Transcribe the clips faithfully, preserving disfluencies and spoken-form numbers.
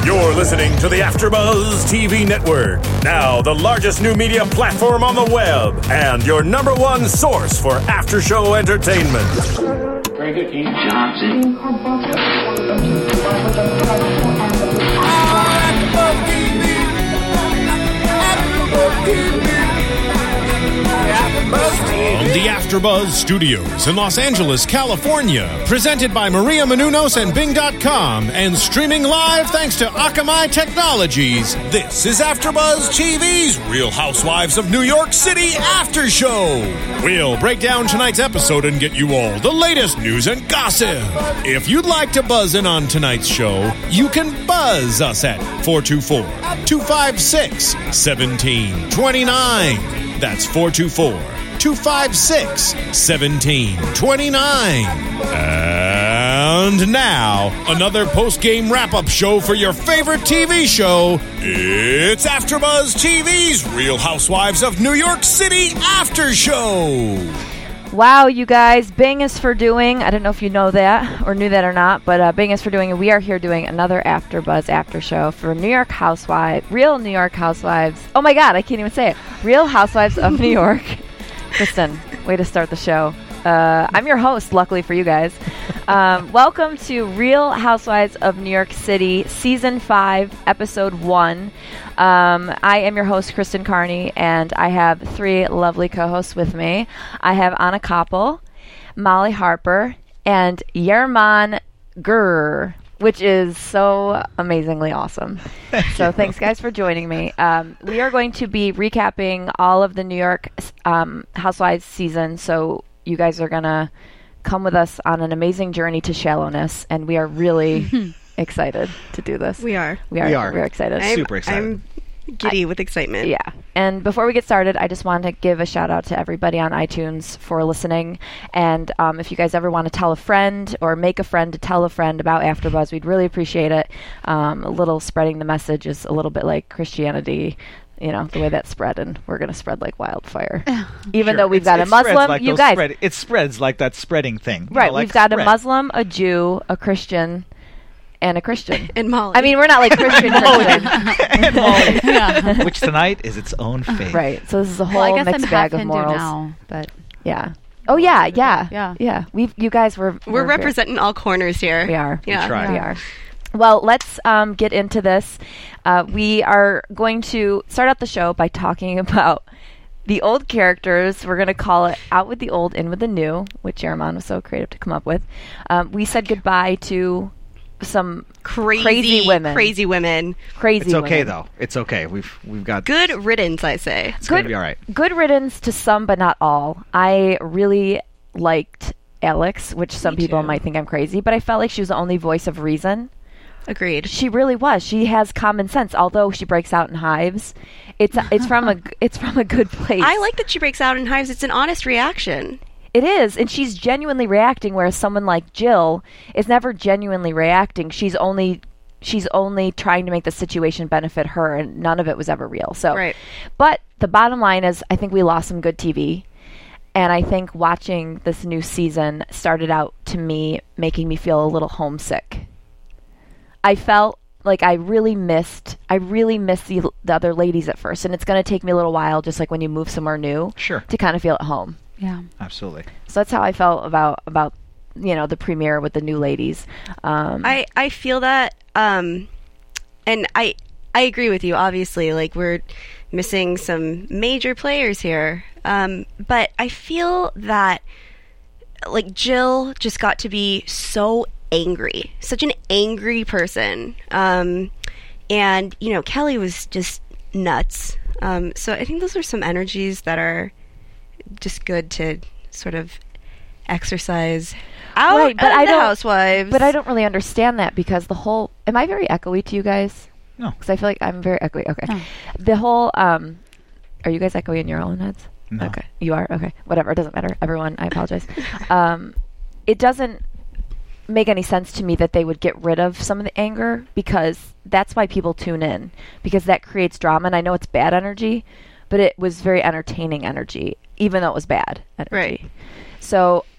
You're listening to the AfterBuzz T V network, now the largest new media platform on the web, and your number one source for after-show entertainment. Very good, King Johnson. From the AfterBuzz Studios in Los Angeles, California, presented by Maria Menounos and Bing dot com, and streaming live thanks to Akamai Technologies, this is AfterBuzz T V's Real Housewives of New York City After Show. We'll break down tonight's episode and get you all the latest news and gossip. If you'd like to buzz in on tonight's show, you can buzz us at four two four, two five six, one seven two nine. That's four two four, two five six, one seven two nine. And now, another post-game wrap-up show for your favorite T V show. It's AfterBuzz T V's Real Housewives of New York City After Show. Wow, you guys, Bing is for doing, I don't know if you know that or knew that or not, but uh, Bing is for doing, and we are here doing another AfterBuzz After Show for New York Housewives, Real New York Housewives. Oh my God, I can't even say it. Real Housewives of New York. Kristen, way to start the show. Uh, I'm your host, luckily for you guys. Um, welcome to Real Housewives of New York City, Season five, Episode one. Um, I am your host, Kristen Carney, and I have three lovely co-hosts with me. I have Anna Koppel, Molly Harper, and Yerman Gur, which is so amazingly awesome. Thank so you. Thanks, guys, for joining me. Um, we are going to be recapping all of the New York um, Housewives season, so you guys are going to come with us on an amazing journey to shallowness, and we are really excited to do this. We are. We are. We are. We're excited. I'm, Super excited. I'm giddy I, with excitement. Yeah. And before we get started, I just want to give a shout out to everybody on iTunes for listening. And um, if you guys ever want to tell a friend or make a friend to tell a friend about AfterBuzz, we'd really appreciate it. Um, a little spreading the message is a little bit like Christianity. You know, the way that spread, and we're going to spread like wildfire. Even Sure. though we've It's- got it a Muslim, spreads like you those guys. Spread, it spreads like that spreading thing. You Right, know, like we've got spread. a Muslim, a Jew, a Christian, and a Christian. And Molly. I mean, we're not like Christian Christian. And Molly, Yeah. which tonight is its own faith. Right, so this is a whole Well, I guess mixed I'm bag half of Hindu morals. now, but Yeah. Oh, yeah, yeah. Yeah. Yeah. We've, you guys were... We're were representing all corners here. We are. Yeah. We try. We are. Well, let's um, get into this. Uh, we are going to start out the show by talking about the old characters. We're going to call it Out with the Old, In with the New, which Yerman was so creative to come up with. Um, we said goodbye to some Crazy, Crazy women. Crazy women. crazy It's okay women. though. It's okay. We've we've got. Good riddance, I say. It's gonna Good- be all right. Good riddance to some, but not all. I really liked Alex, which some Me people too. might think I'm crazy, but I felt like she was the only voice of reason. Agreed. She really was. She has common sense, although she breaks out in hives. It's it's from a g- it's from a good place. I like that she breaks out in hives. It's an honest reaction. It is, and she's genuinely reacting, whereas someone like Jill is never genuinely reacting. She's only she's only trying to make the situation benefit her, and none of it was ever real. So, Right. But the bottom line is, I think we lost some good T V, and I think watching this new season started out to me making me feel a little homesick. I felt like I really missed, I really missed the, the other ladies at first, and it's going to take me a little while, just like when you move somewhere new, Sure. to kind of feel at home. yeah. Absolutely. So that's how I felt about about you know the premiere with the new ladies. Um, I, I feel that, um, and I I agree with you. Obviously, like we're missing some major players here, um, but I feel that like Jill just got to be so angry, such an angry person, um, and you know Kelly was just nuts. Um, so I think those are some energies that are just good to sort of exercise out Right, but of I the don't- housewives. but I don't really understand that because the whole. Am I very echoey to you guys? No. Because I feel like I'm very echoey. Okay. No. The whole. Um, are you guys echoey in your own heads? No. Okay. You are? Okay. Whatever. It doesn't matter. Everyone, I apologize. um, it doesn't make any sense to me that they would get rid of some of the anger because that's why people tune in, because that creates drama. And I know it's bad energy, but it was very entertaining energy, even though it was bad energy. Right. So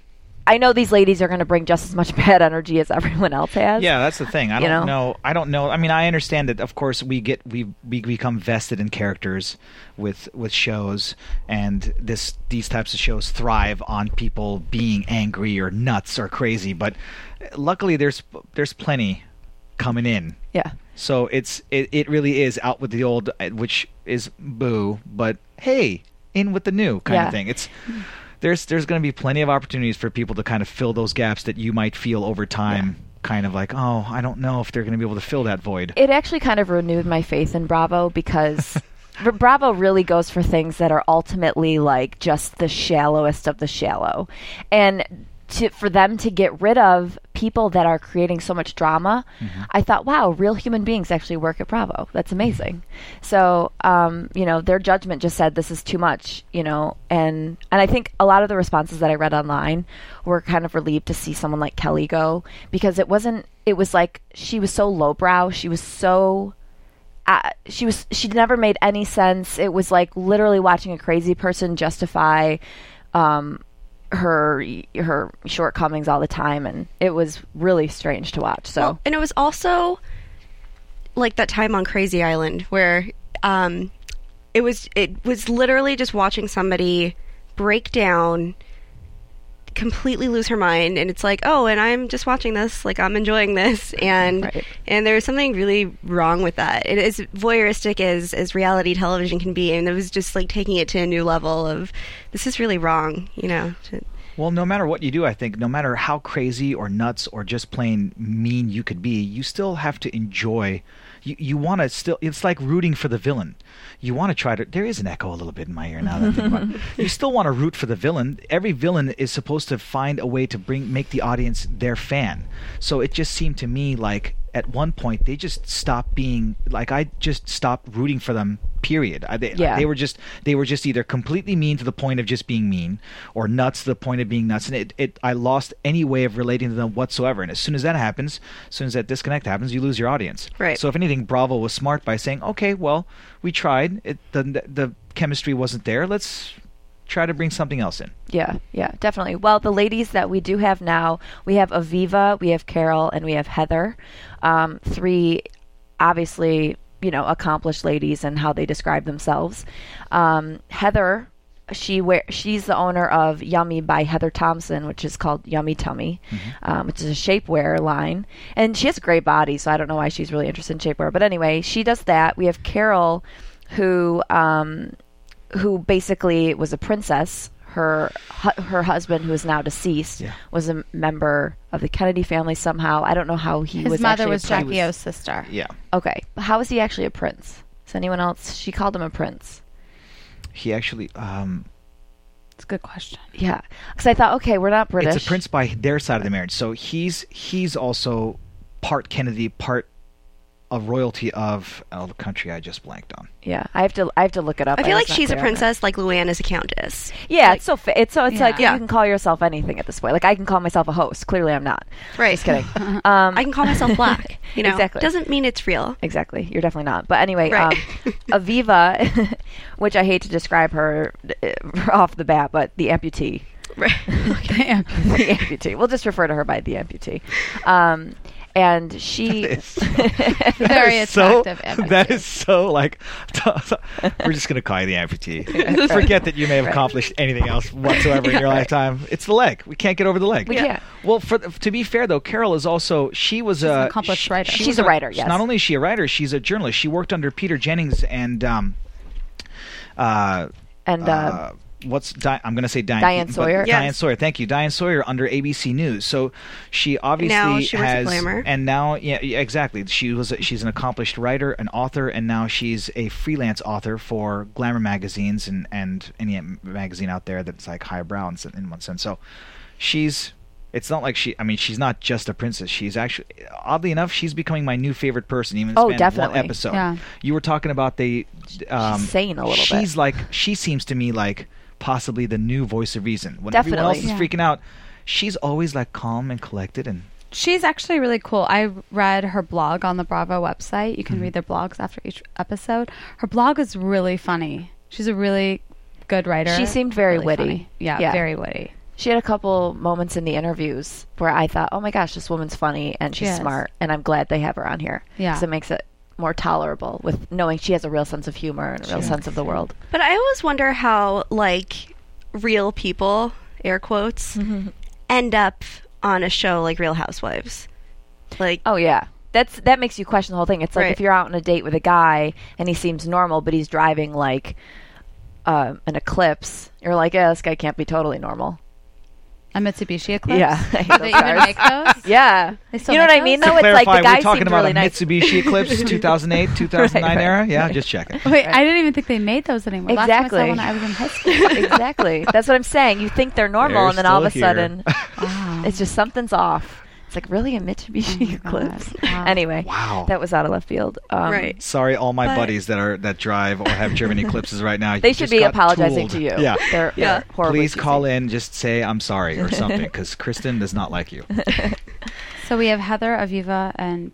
I know these ladies are going to bring just as much bad energy as everyone else has. Yeah, that's the thing. I You don't know? know? I don't know. I mean, I understand that. Of course, we get we we become vested in characters with with shows, and this these types of shows thrive on people being angry or nuts or crazy. But luckily, there's there's plenty coming in. Yeah. So it's it, it really is out with the old, uh, which is boo, but hey, in with the new kind Yeah. of thing. It's there's there's going to be plenty of opportunities for people to kind of fill those gaps that you might feel over time, kind of like, oh, I don't know if they're going to be able to fill that void. It actually kind of renewed my faith in Bravo because Bra- Bravo really goes for things that are ultimately like just the shallowest of the shallow. And to, for them to get rid of people that are creating so much drama, I thought, wow, real human beings actually work at Bravo. That's amazing. So, um, you know, their judgment just said this is too much, you know, and and I think a lot of the responses that I read online were kind of relieved to see someone like Kelly go, because it wasn't, it was like she was so lowbrow, she was so uh, she was she never made any sense. It was like literally watching a crazy person justify um her her shortcomings all the time, and it was really strange to watch. So Well, and it was also like that time on Crazy Island where um, it was it was literally just watching somebody break down, completely lose her mind, and it's like, oh, and I'm just watching this, like I'm enjoying this, and Right. and there's something really wrong with that. It is voyeuristic as as reality television can be, and it was just like taking it to a new level of this is really wrong, you know. To, Well, no matter what you do, I think, no matter how crazy or nuts or just plain mean you could be, you still have to enjoy. You you want to still. It's like rooting for the villain. You want to try to. There is an echo a little bit in my ear now that I think about it. You still want to root for the villain. Every villain is supposed to find a way to bring make the audience their fan. So it just seemed to me like at one point they just stopped being like I just stopped rooting for them. Period. I, they, Yeah. they were just they were just either completely mean to the point of just being mean, or nuts to the point of being nuts, and it, it I lost any way of relating to them whatsoever. And as soon as that happens, as soon as that disconnect happens, you lose your audience. Right. So if anything, Bravo was smart by saying, okay, well, we tried. It the the chemistry wasn't there. Let's try to bring something else in. yeah, yeah, definitely. Well, the ladies that we do have now, we have Aviva, we have Carol, and we have Heather. Um, three, obviously, you know, accomplished ladies and how they describe themselves. Um, Heather, she wear she's the owner of Yummy by Heather Thompson, which is called Yummy Tummy, um, which is a shapewear line. And she has a great body, so I don't know why she's really interested in shapewear. But anyway, she does that. We have Carol, who um, who basically was a princess. Her hu- her husband, who is now deceased, Yeah. was a member of the Kennedy family somehow. I don't know how he His was. mother actually a was prince. Jackie O's sister. Yeah. Okay, how is he actually a prince? Is anyone else? She called him a prince. He actually. Um, It's a good question. Yeah, because I thought, okay, we're not British. it's a prince by their side of the marriage. So he's he's also part Kennedy, part a royalty of oh, the country I just blanked on. Yeah, I have to. I have to look it up. I feel was like not she's a clear on that. princess, like Luann is a countess. Yeah, Like- it's so. Fa- it's so. It's Yeah. like Yeah. you can call yourself anything at this point. Like I can call myself a host. Clearly, I'm not. Right. Just kidding. Um, I can call myself black. You know, Exactly. doesn't mean it's real. Exactly. You're definitely not. But anyway, Right. um, Aviva, which I hate to describe her uh, off the bat, but the amputee. Right. the amputee. We'll just refer to her by the amputee. Um, and she. Very That is so- attractive amputee. That is so like. We're just gonna call you the amputee. Forget that you may have accomplished anything else whatsoever in your Right. lifetime. It's the leg. We can't get over the leg. We can't. Well, for to be fair though, Carol is also she was an a accomplished she- writer. she She's was a writer, yes. Not only is she a writer, she's a journalist. She worked under Peter Jennings and um, uh, And uh, uh, what's Di- I'm going to say Diane, Diane but- Sawyer? Yes. Diane Sawyer, thank you, Diane Sawyer under A B C News. So she obviously Now she works at has, Glamour. and now yeah, yeah, exactly. She was a, she's an accomplished writer, an author, and now she's a freelance author for Glamour magazines and and any magazine out there that's like highbrow in, in one sense. So she's. It's not like she. I mean, she's not just a princess. She's actually, oddly enough, she's becoming my new favorite person. Even in the Oh, span of definitely. one episode. Yeah. You were talking about the. Um, she's sane a little bit. she's like she seems to me like possibly the new voice of reason. When everyone else is Definitely. Yeah. freaking out, she's always like calm and collected and. She's actually really cool. I read her blog on the Bravo website. You can Mm-hmm. read their blogs after each episode. Her blog is really funny. She's a really good writer. She seemed very Really witty. funny. Yeah, Yeah. very witty. She had a couple moments in the interviews where I thought, oh my gosh, this woman's funny and she's She is. smart, and I'm glad they have her on here. Yeah. Because it makes it more tolerable with knowing she has a real sense of humor and a real Sure. sense of the world. But I always wonder how, like, real people, air quotes, end up on a show like Real Housewives. Like, Oh yeah. That's that makes you question the whole thing. It's like Right. if you're out on a date with a guy and he seems normal, but he's driving like uh, an Eclipse, you're like, yeah, this guy can't be totally normal. A Mitsubishi Eclipse? Yeah. I hate Do those they even cars. make those? Yeah. They still You know make what I mean? those? though? To It's like clarify, the guy we're talking seemed about really a nice. Mitsubishi Eclipse two thousand eight, two thousand nine Right, right. era. Yeah, just checking. Wait, I didn't even think they made those anymore. Last time I Exactly. saw one, I was in high school. Exactly. That's what I'm saying. You think they're normal, They're and then all of a still here. sudden, Wow. it's just something's off. It's like, really, a Mitsubishi Oh my God. Eclipse? Wow. Anyway, Wow. that was out of left field. Um, right. Sorry, all my But- buddies that are that drive or have German Eclipses right now. They You should just be got apologizing tooled. to you. Yeah. They're, Yeah. they're horribly Please call cheesy. in, just say I'm sorry or something, because Kristen does not like you. So we have Heather, Aviva, and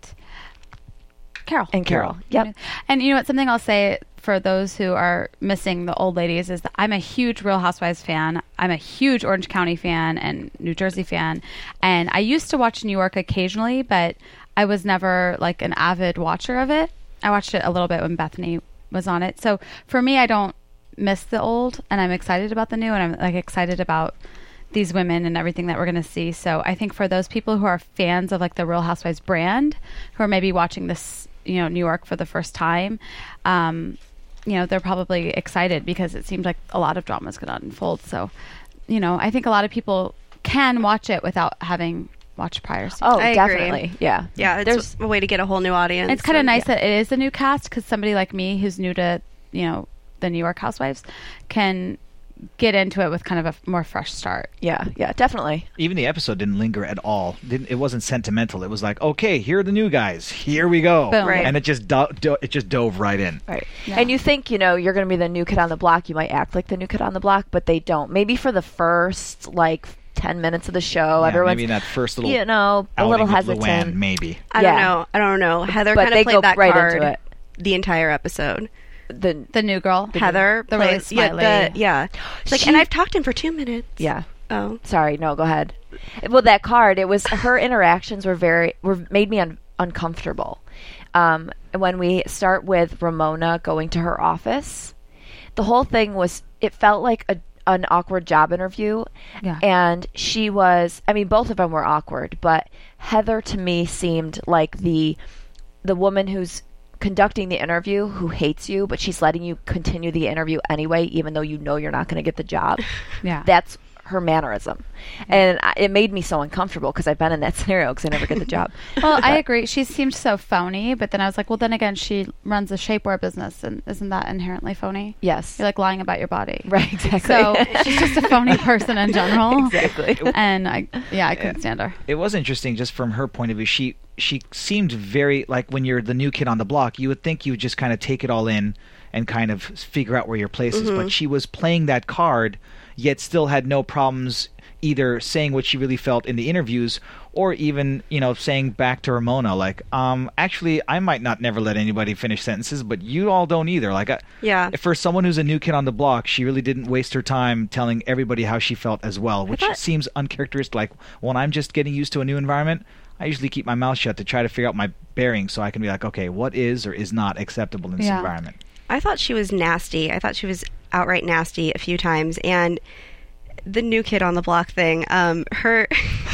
Carol. And Carol. Yep. And you know what? Something I'll say for those who are missing the old ladies is that I'm a huge Real Housewives fan. I'm a huge Orange County fan and New Jersey fan. And I used to watch New York occasionally, but I was never like an avid watcher of it. I watched it a little bit when Bethany was on it. So for me, I don't miss the old, and I'm excited about the new, and I'm like excited about these women and everything that we're going to see. So I think for those people who are fans of like the Real Housewives brand, who are maybe watching this, you know, New York for the first time, um, you know, they're probably excited because it seems like a lot of drama is going to unfold. So, you know, I think a lot of people can watch it without having watched prior seasons. Oh, I agree. definitely. Yeah. Yeah, it's There's a way to get a whole new audience. It's kind of and- nice that it is a new cast because somebody like me who's new to, you know, the New York Housewives can get into it with kind of a f- more fresh start. yeah, yeah, definitely. Even the episode didn't linger at all. Didn't, it wasn't sentimental. It was like, okay, here are the new guys. Here we go. Boom. Right. And it just do- do- it just dove right in. Right. Yeah. And you think, you know, you're going to be the new kid on the block. You might act like the new kid on the block, but they don't. Maybe for the first, like, ten minutes of the show, Yeah, everyone's, maybe in that first little you know, a outing little with hesitant. Luann, maybe. I Yeah. don't know. I don't know. Heather But kind they of go played that right card into it. the entire episode. The, The new girl. Heather the really played, smiley. Yeah, the, yeah. She's like, She- and I've talked to him for two minutes. yeah. Oh. Sorry, no, go ahead. Well, that card, it was her interactions were very were made me un- uncomfortable. Um, when we start with Ramona going to her office, the whole thing was it felt like a an awkward job interview, Yeah. and she was. I mean, both of them were awkward, but Heather to me seemed like the the woman who's conducting the interview who hates you, but she's letting you continue the interview anyway, even though you know you're not going to get the job. Yeah. That's her mannerism. And I, it made me so uncomfortable because I've been in that scenario because I never get the job. Well, I agree. She seemed so phony, but then I was like, well, then again, she runs a shapewear business, and isn't that inherently phony? Yes. You're like lying about your body. Right, exactly. So she's just a phony person in general. Exactly. And I, yeah, I couldn't stand her. It was interesting just from her point of view. She she seemed very like when you're the new kid on the block, you would think you would just kind of take it all in and kind of figure out where your place is. But she was playing that card, yet still had no problems either saying what she really felt in the interviews or even, you know, saying back to Ramona, like, um, actually, I might not never let anybody finish sentences, but you all don't either. Like, I, Yeah. for someone who's a new kid on the block, she really didn't waste her time telling everybody how she felt as well, which thought- seems uncharacteristic. Like, when I'm just getting used to a new environment, I usually keep my mouth shut to try to figure out my bearings so I can be like, okay, what is or is not acceptable in this Yeah. environment? I thought she was nasty. I thought she was outright nasty a few times. And the new kid on the block thing, um, her,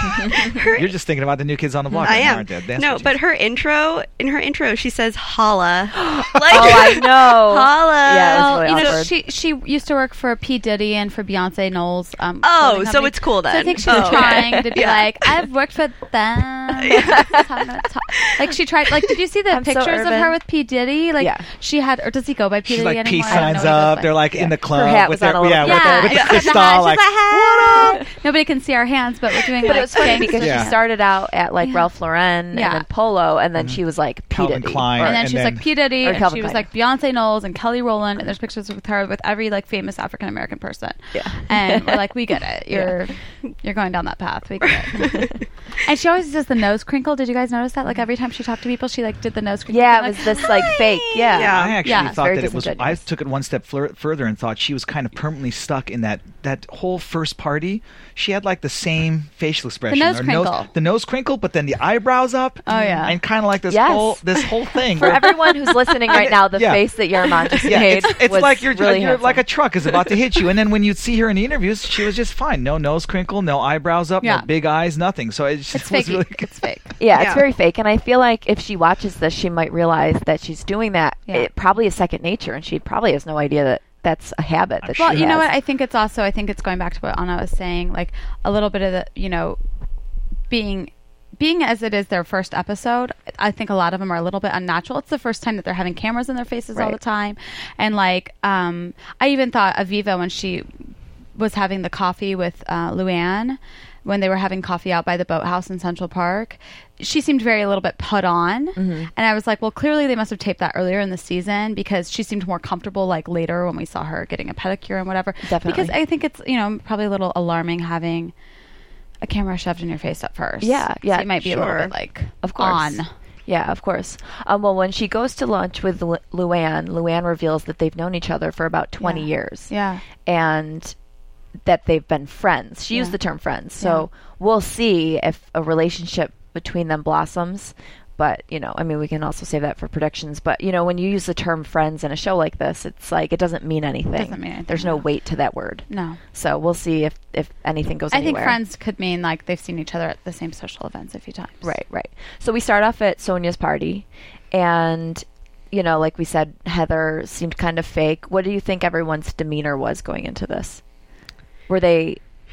her You're just thinking about the new kids on the block, I right now, am. aren't you? That's No, what you- but her intro, in her intro, she says holla. like, Oh, I know. holla. Yeah, it was Well, really you know, awkward. she she used to work for P. Diddy and for Beyonce Knowles. Um, Oh, clothing so company. it's cool So I then. think she was Oh. trying to be Yeah. like, I've worked for them. That's how I'm gonna talk. Like she tried. Like, did you see the I'm so pictures of urban. her with P. Diddy? Like Yeah. she had, or does he go by P. She's Diddy like anymore? peace I don't know signs what he goes up. by. They're like in the club hat with was on their a little- yeah, with Yeah, their, with the except the crystal. hat. She's Like, like, what up? Nobody can see our hands, but we're doing. But like, it was funny gangster because Yeah. she started out at like Yeah. Ralph Lauren Yeah. and then Polo, and then she was like P. Calvin Diddy. Klein. Or- And then and she was then- like P. Diddy, Or and Calvin she was Klein. like Beyonce Knowles and Kelly Rowland, and there's pictures with her with every like famous African American person. Yeah. And we're like, we get it. You're you're going down that path. We get it. And she always does the nose crinkle. Did you guys notice that? Like every time she talked to people, she like did the nose crinkle. Yeah, thing, it was like, this like fake. Yeah. Yeah. I actually Yeah. thought Very that it was. I disingenuous. took it one step flur- further and thought she was kind of permanently stuck in that that whole first party, she had like the same facial expression. nose Her crinkle. the nose crinkle, but then the eyebrows up. Oh, yeah. and kind of like this Yes. whole this whole thing. For where- everyone who's listening right now, the Yeah. face that Yaramon just yeah, made it's, it's was like you're, really you're like a handsome. truck is about to hit you, and then when you see her in the interviews, she was just fine. No nose crinkle, no eyebrows up, Yeah. no big eyes, nothing. So it just It's was fake. really It's fake. Yeah, Yeah. it's very fake. And I feel like if she watches this, she might realize that she's doing that. Yeah. It probably is second nature, and she probably has no idea that that's a habit that Well, she you know has. what? I think it's also, I think it's going back to what Anna was saying, like a little bit of the, you know, being, being as it is their first episode, I think a lot of them are a little bit unnatural. It's the first time that they're having cameras in their faces all Right. the time. And like, um, I even thought Aviva, when she was having the coffee with uh, Luann, when they were having coffee out by the boathouse in Central Park, she seemed very a little bit put on. Mm-hmm. And I was like, well, clearly they must have taped that earlier in the season because she seemed more comfortable like later when we saw her getting a pedicure and whatever. Definitely. Because I think it's, you know, probably a little alarming having a camera shoved in your face at first. Yeah, yeah, So you might be a little sure. bit like Of course. on. Yeah, of course. Um, well, when she goes to lunch with Lu- Luann, Luann reveals that they've known each other for about twenty Yeah. years. Yeah. And that they've been friends. She used Yeah. the term friends. So we'll see if a relationship between them blossoms. But, you know, I mean, we can also save that for predictions. But, you know, when you use the term friends in a show like this, it's like it doesn't mean anything. Doesn't mean anything, There's no no. weight to that word. No. So we'll see if, if anything goes I think anywhere. friends could mean like they've seen each other at the same social events a few times. Right, right. So we start off at Sonia's party, and, you know, like we said, Heather seemed kind of fake. What do you think everyone's demeanor was going into this? Were they...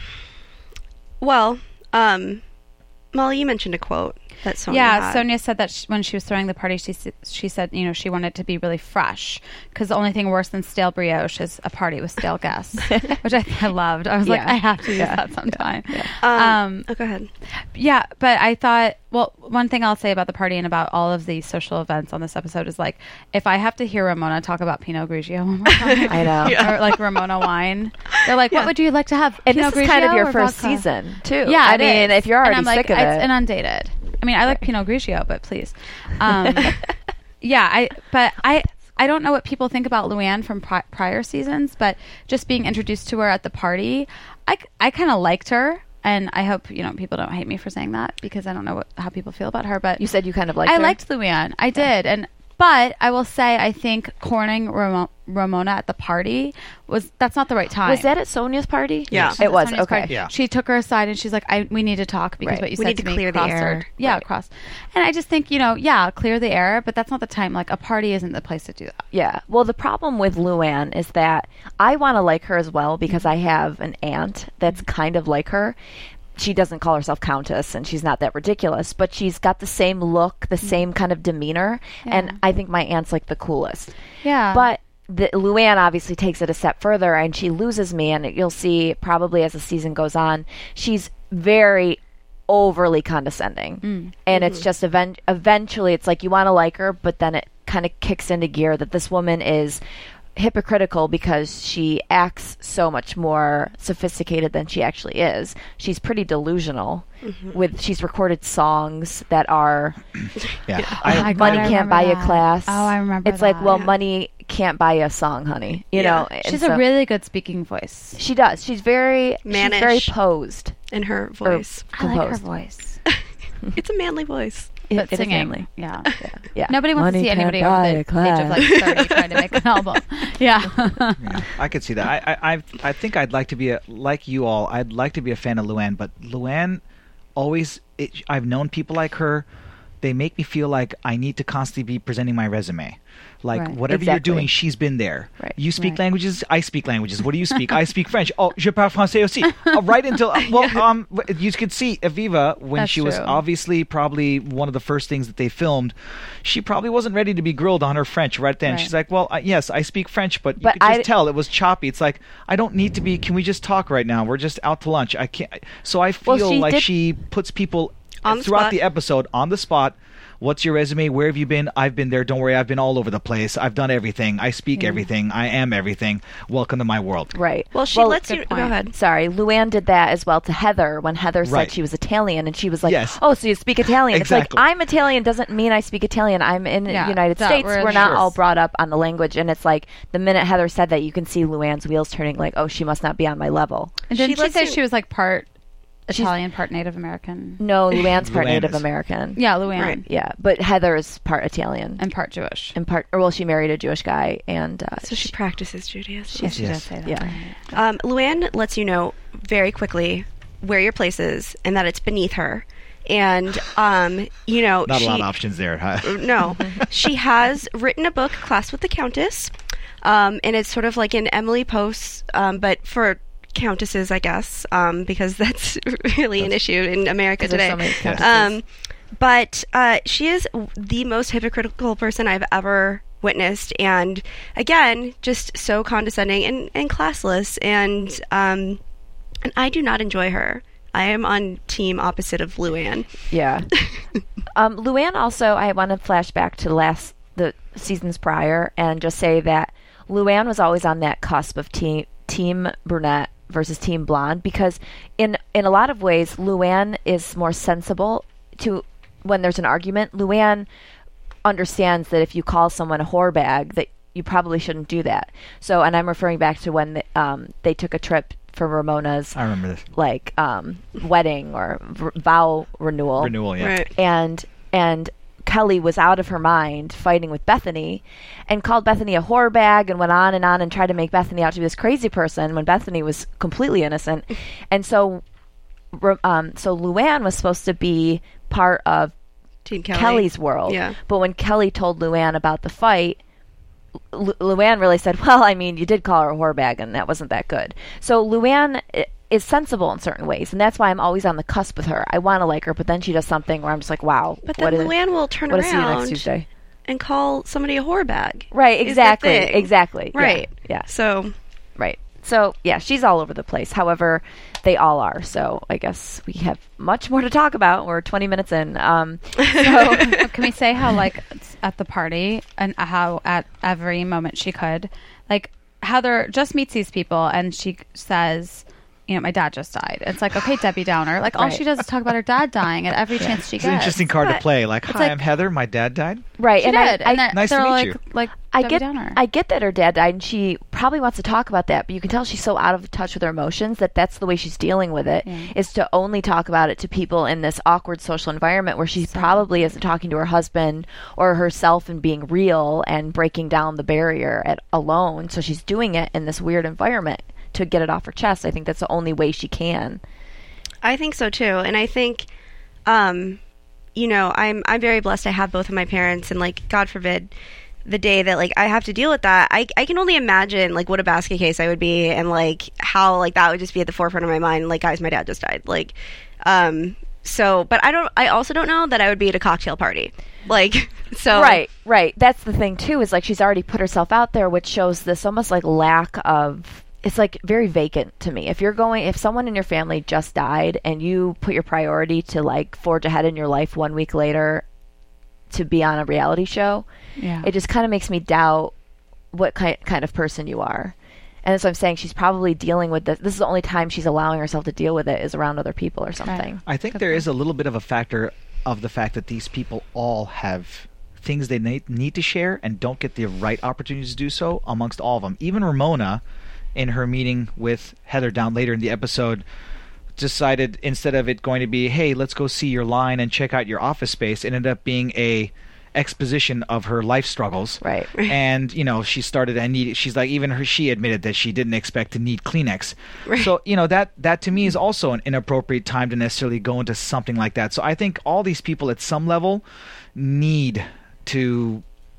Well, um, Molly, you mentioned a quote that Sonia Yeah, had. Sonia said that sh- when she was throwing the party, she s- she said, you know, she wanted it to be really fresh because the only thing worse than stale brioche is a party with stale guests, which I, I loved. I was like, Yeah. I have to use Yeah. that sometime. Um, Um, oh, go ahead. Yeah, but I thought, well, one thing I'll say about the party and about all of these social events on this episode is like, if I have to hear Ramona talk about Pinot Grigio one more time, I know. or like Ramona wine, they're like, what would you like to have? And Pinot this is kind of Grigio your or first vodka? season, too. Yeah, I it mean, is. if you're already and I'm sick like, of it's it... inundated. I mean, I like Pinot Grigio, but please. Um, yeah, I but I I don't know what people think about Luann from pri- prior seasons, but just being introduced to her at the party, I, I kind of liked her, and I hope you know people don't hate me for saying that because I don't know what, how people feel about her. But You said you kind of liked I her? liked Luann. I did, and but I will say I think cornering Ramo- Ramona at the party was that's not the right time. Was that at Sonia's party? Yeah. It was, Sonia's okay. party. Yeah. She took her aside and she's like, "I we need to talk because Right. what you We said need to to me clear the crossed air." our- Yeah, Right. cross. And I just think you know, yeah, clear the air, but that's not the time. Like a party isn't the place to do that. Yeah. Well, the problem with Luann is that I want to like her as well because I have an aunt that's kind of like her. She doesn't call herself Countess, and she's not that ridiculous, but she's got the same look, the same kind of demeanor, Yeah. and I think my aunt's like the coolest. Yeah, But the, Luann obviously takes it a step further, and she loses me, and you'll see probably as the season goes on, she's very overly condescending. And it's just event- eventually, it's like you want to like her, but then it kind of kicks into gear that this woman is hypocritical because she acts so much more sophisticated than she actually is. She's pretty delusional. With she's recorded songs that are Yeah. Oh I, my God, money I can't remember buy you that. class. Oh, I remember It's like, that. well, Yeah. money can't buy you a song, honey. You Yeah. know, and she's so- a really good speaking voice. She does. She's very Mannish. She's very posed. In her voice. I like her composed. voice. It's a manly voice. It- But it is singing, manly. yeah. Yeah. Nobody wants Money to see can't anybody buy over a the age class. of like thirty trying to make an album. Yeah. yeah, I could see that. I, I, I, I think I'd like to be a like you all. I'd like to be a fan of Luann, but Luann always. It, I've known people like her. They make me feel like I need to constantly be presenting my resume. Like Right. whatever you're Exactly. doing, she's been there. Right. You speak Right. languages, I speak languages. What do you speak? I speak French. Oh, je parle français aussi. Uh, right until uh, well, um, w- you could see Aviva when That's she was true. obviously probably one of the first things that they filmed. She probably wasn't ready to be grilled on her French right then. Right. She's like, well, uh, yes, I speak French, but you But could just I- tell it was choppy. It's like I don't need to be. Can we just talk right now? We're just out to lunch. I can't. So I feel Well, she like did- she puts people On the throughout spot. the episode on the spot. What's your resume? Where have you been? I've been there. Don't worry. I've been all over the place. I've done everything. I speak Mm. everything. I am everything. Welcome to my world. Right. Well, she lets you. good Go point. ahead. Sorry, Luann did that as well to Heather when Heather said Right. she was Italian, and she was like, Yes. "Oh, so you speak Italian?" Exactly. It's like I'm Italian doesn't mean I speak Italian. I'm in the Yeah, United that States. we're- We're not Sure. all brought up on the language, and it's like the minute Heather said that, you can see Luann's wheels turning. Like, oh, she must not be on my level. And didn't She she, lets say you- she was like part Italian, part Native American? No, Luann's part Luann Native is. American. Yeah, Luann. Right. Yeah, but Heather is part Italian And part Jewish. and part. Or well, she married a Jewish guy, and uh, So she practices Judaism. Yes, she Yes. does say that. Yeah. Um, Luann lets you know very quickly where your place is and that it's beneath her. And, um, you know, Not she, a lot of options there. Huh? No. She has written a book, Class with the Countess. Um, and it's sort of like an Emily Post, um, but for countesses, I guess, um, because that's really an issue in America 'Cause there's today. so many countesses. Um, but uh, she is the most hypocritical person I've ever witnessed, and again, just so condescending and, and classless, and um, and I do not enjoy her. I am on team opposite of Luann. Yeah. um, Luann also, I want to flash back to the last the seasons prior and just say that Luann was always on that cusp of team team brunette versus team blonde, because in in a lot of ways Luann is more sensible to when there's an argument. Luann understands that if you call someone a whore bag, that you probably shouldn't do that. So, and I'm referring back to when the, um, they took a trip for Ramona's I remember this. like um, wedding or v- vow renewal. Renewal, yeah. Right. And and Kelly was out of her mind fighting with Bethany and called Bethany a whore bag and went on and on and tried to make Bethany out to be this crazy person when Bethany was completely innocent. And so re- um, so Luann was supposed to be part of Team Kelly. Kelly's world. Yeah. But when Kelly told Luann about the fight, Lu- Luann really said, well, I mean, you did call her a whore bag, and that wasn't that good. So Luann i- is sensible in certain ways, and that's why I'm always on the cusp with her. I want to like her, but then she does something where I'm just like, wow. But then what is- Luann will turn what is see you next around Tuesday? and call somebody a whore bag. Right, Is the exactly, thing. exactly. Yeah, Right. Yeah, So right. So, yeah, she's all over the place. However, they all are. So I guess we have much more to talk about. We're twenty minutes in. Um, so, Can we say how, like, at the party and how at every moment she could, like, Heather just meets these people and she says, you know, my dad just died. It's like, okay, Debbie Downer. Like, all Right. she does is talk about her dad dying at every chance she It's gets. an interesting card to But play. Like, hi, like- I'm Heather. My dad died. right. She and did. I, and I, they're, Nice to they're meet like, you. like I Debbie get, Downer. I get that her dad died, and she probably wants to talk about that. But you can tell she's so out of touch with her emotions that that's the way she's dealing with it. Yeah. Is to only talk about it to people in this awkward social environment where she probably isn't talking to her husband or herself and being real and breaking down the barrier at alone. So she's doing it in this weird environment to get it off her chest. I think that's the only way she can. I think so too, and I think, um, you know, I'm I'm very blessed. I have both of my parents, and like, God forbid, the day that like I have to deal with that, I I can only imagine like what a basket case I would be, and like how like that would just be at the forefront of my mind. Like, guys, my dad just died. Like, um, so, but I don't. I also don't know that I would be at a cocktail party. Like, so Right, right. That's the thing too, is like she's already put herself out there, which shows this almost like lack of, it's like very vacant to me. If you're going, if someone in your family just died and you put your priority to like forge ahead in your life one week later to be on a reality show, yeah. it just kind of makes me doubt what kind kind of person you are. And that's what I'm saying. She's probably dealing with this. This is the only time she's allowing herself to deal with it is around other people or something. I think Good there point. is a little bit of a factor of the fact that these people all have things they need, need to share and don't get the right opportunities to do so amongst all of them. Even Ramona, in her meeting with Heather down later in the episode, decided instead of it going to be, hey, let's go see your line and check out your office space, it ended up being a exposition of her life struggles. Right. And, you know, she started and need she's like, even her she admitted that she didn't expect to need Kleenex. Right. So, you know, that that to me is also an inappropriate time to necessarily go into something like that. So I think all these people at some level need to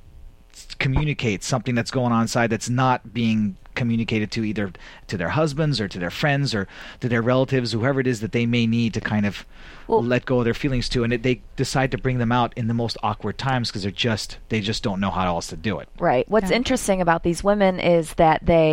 communicate something that's going on inside that's not being communicated to either to their husbands or to their friends or to their relatives, whoever it is that they may need to kind of Well- let go of their feelings to, and it, they decide to bring them out in the most awkward times because they're just they just don't know how else to do it. Right. What's Yeah. interesting about these women is that they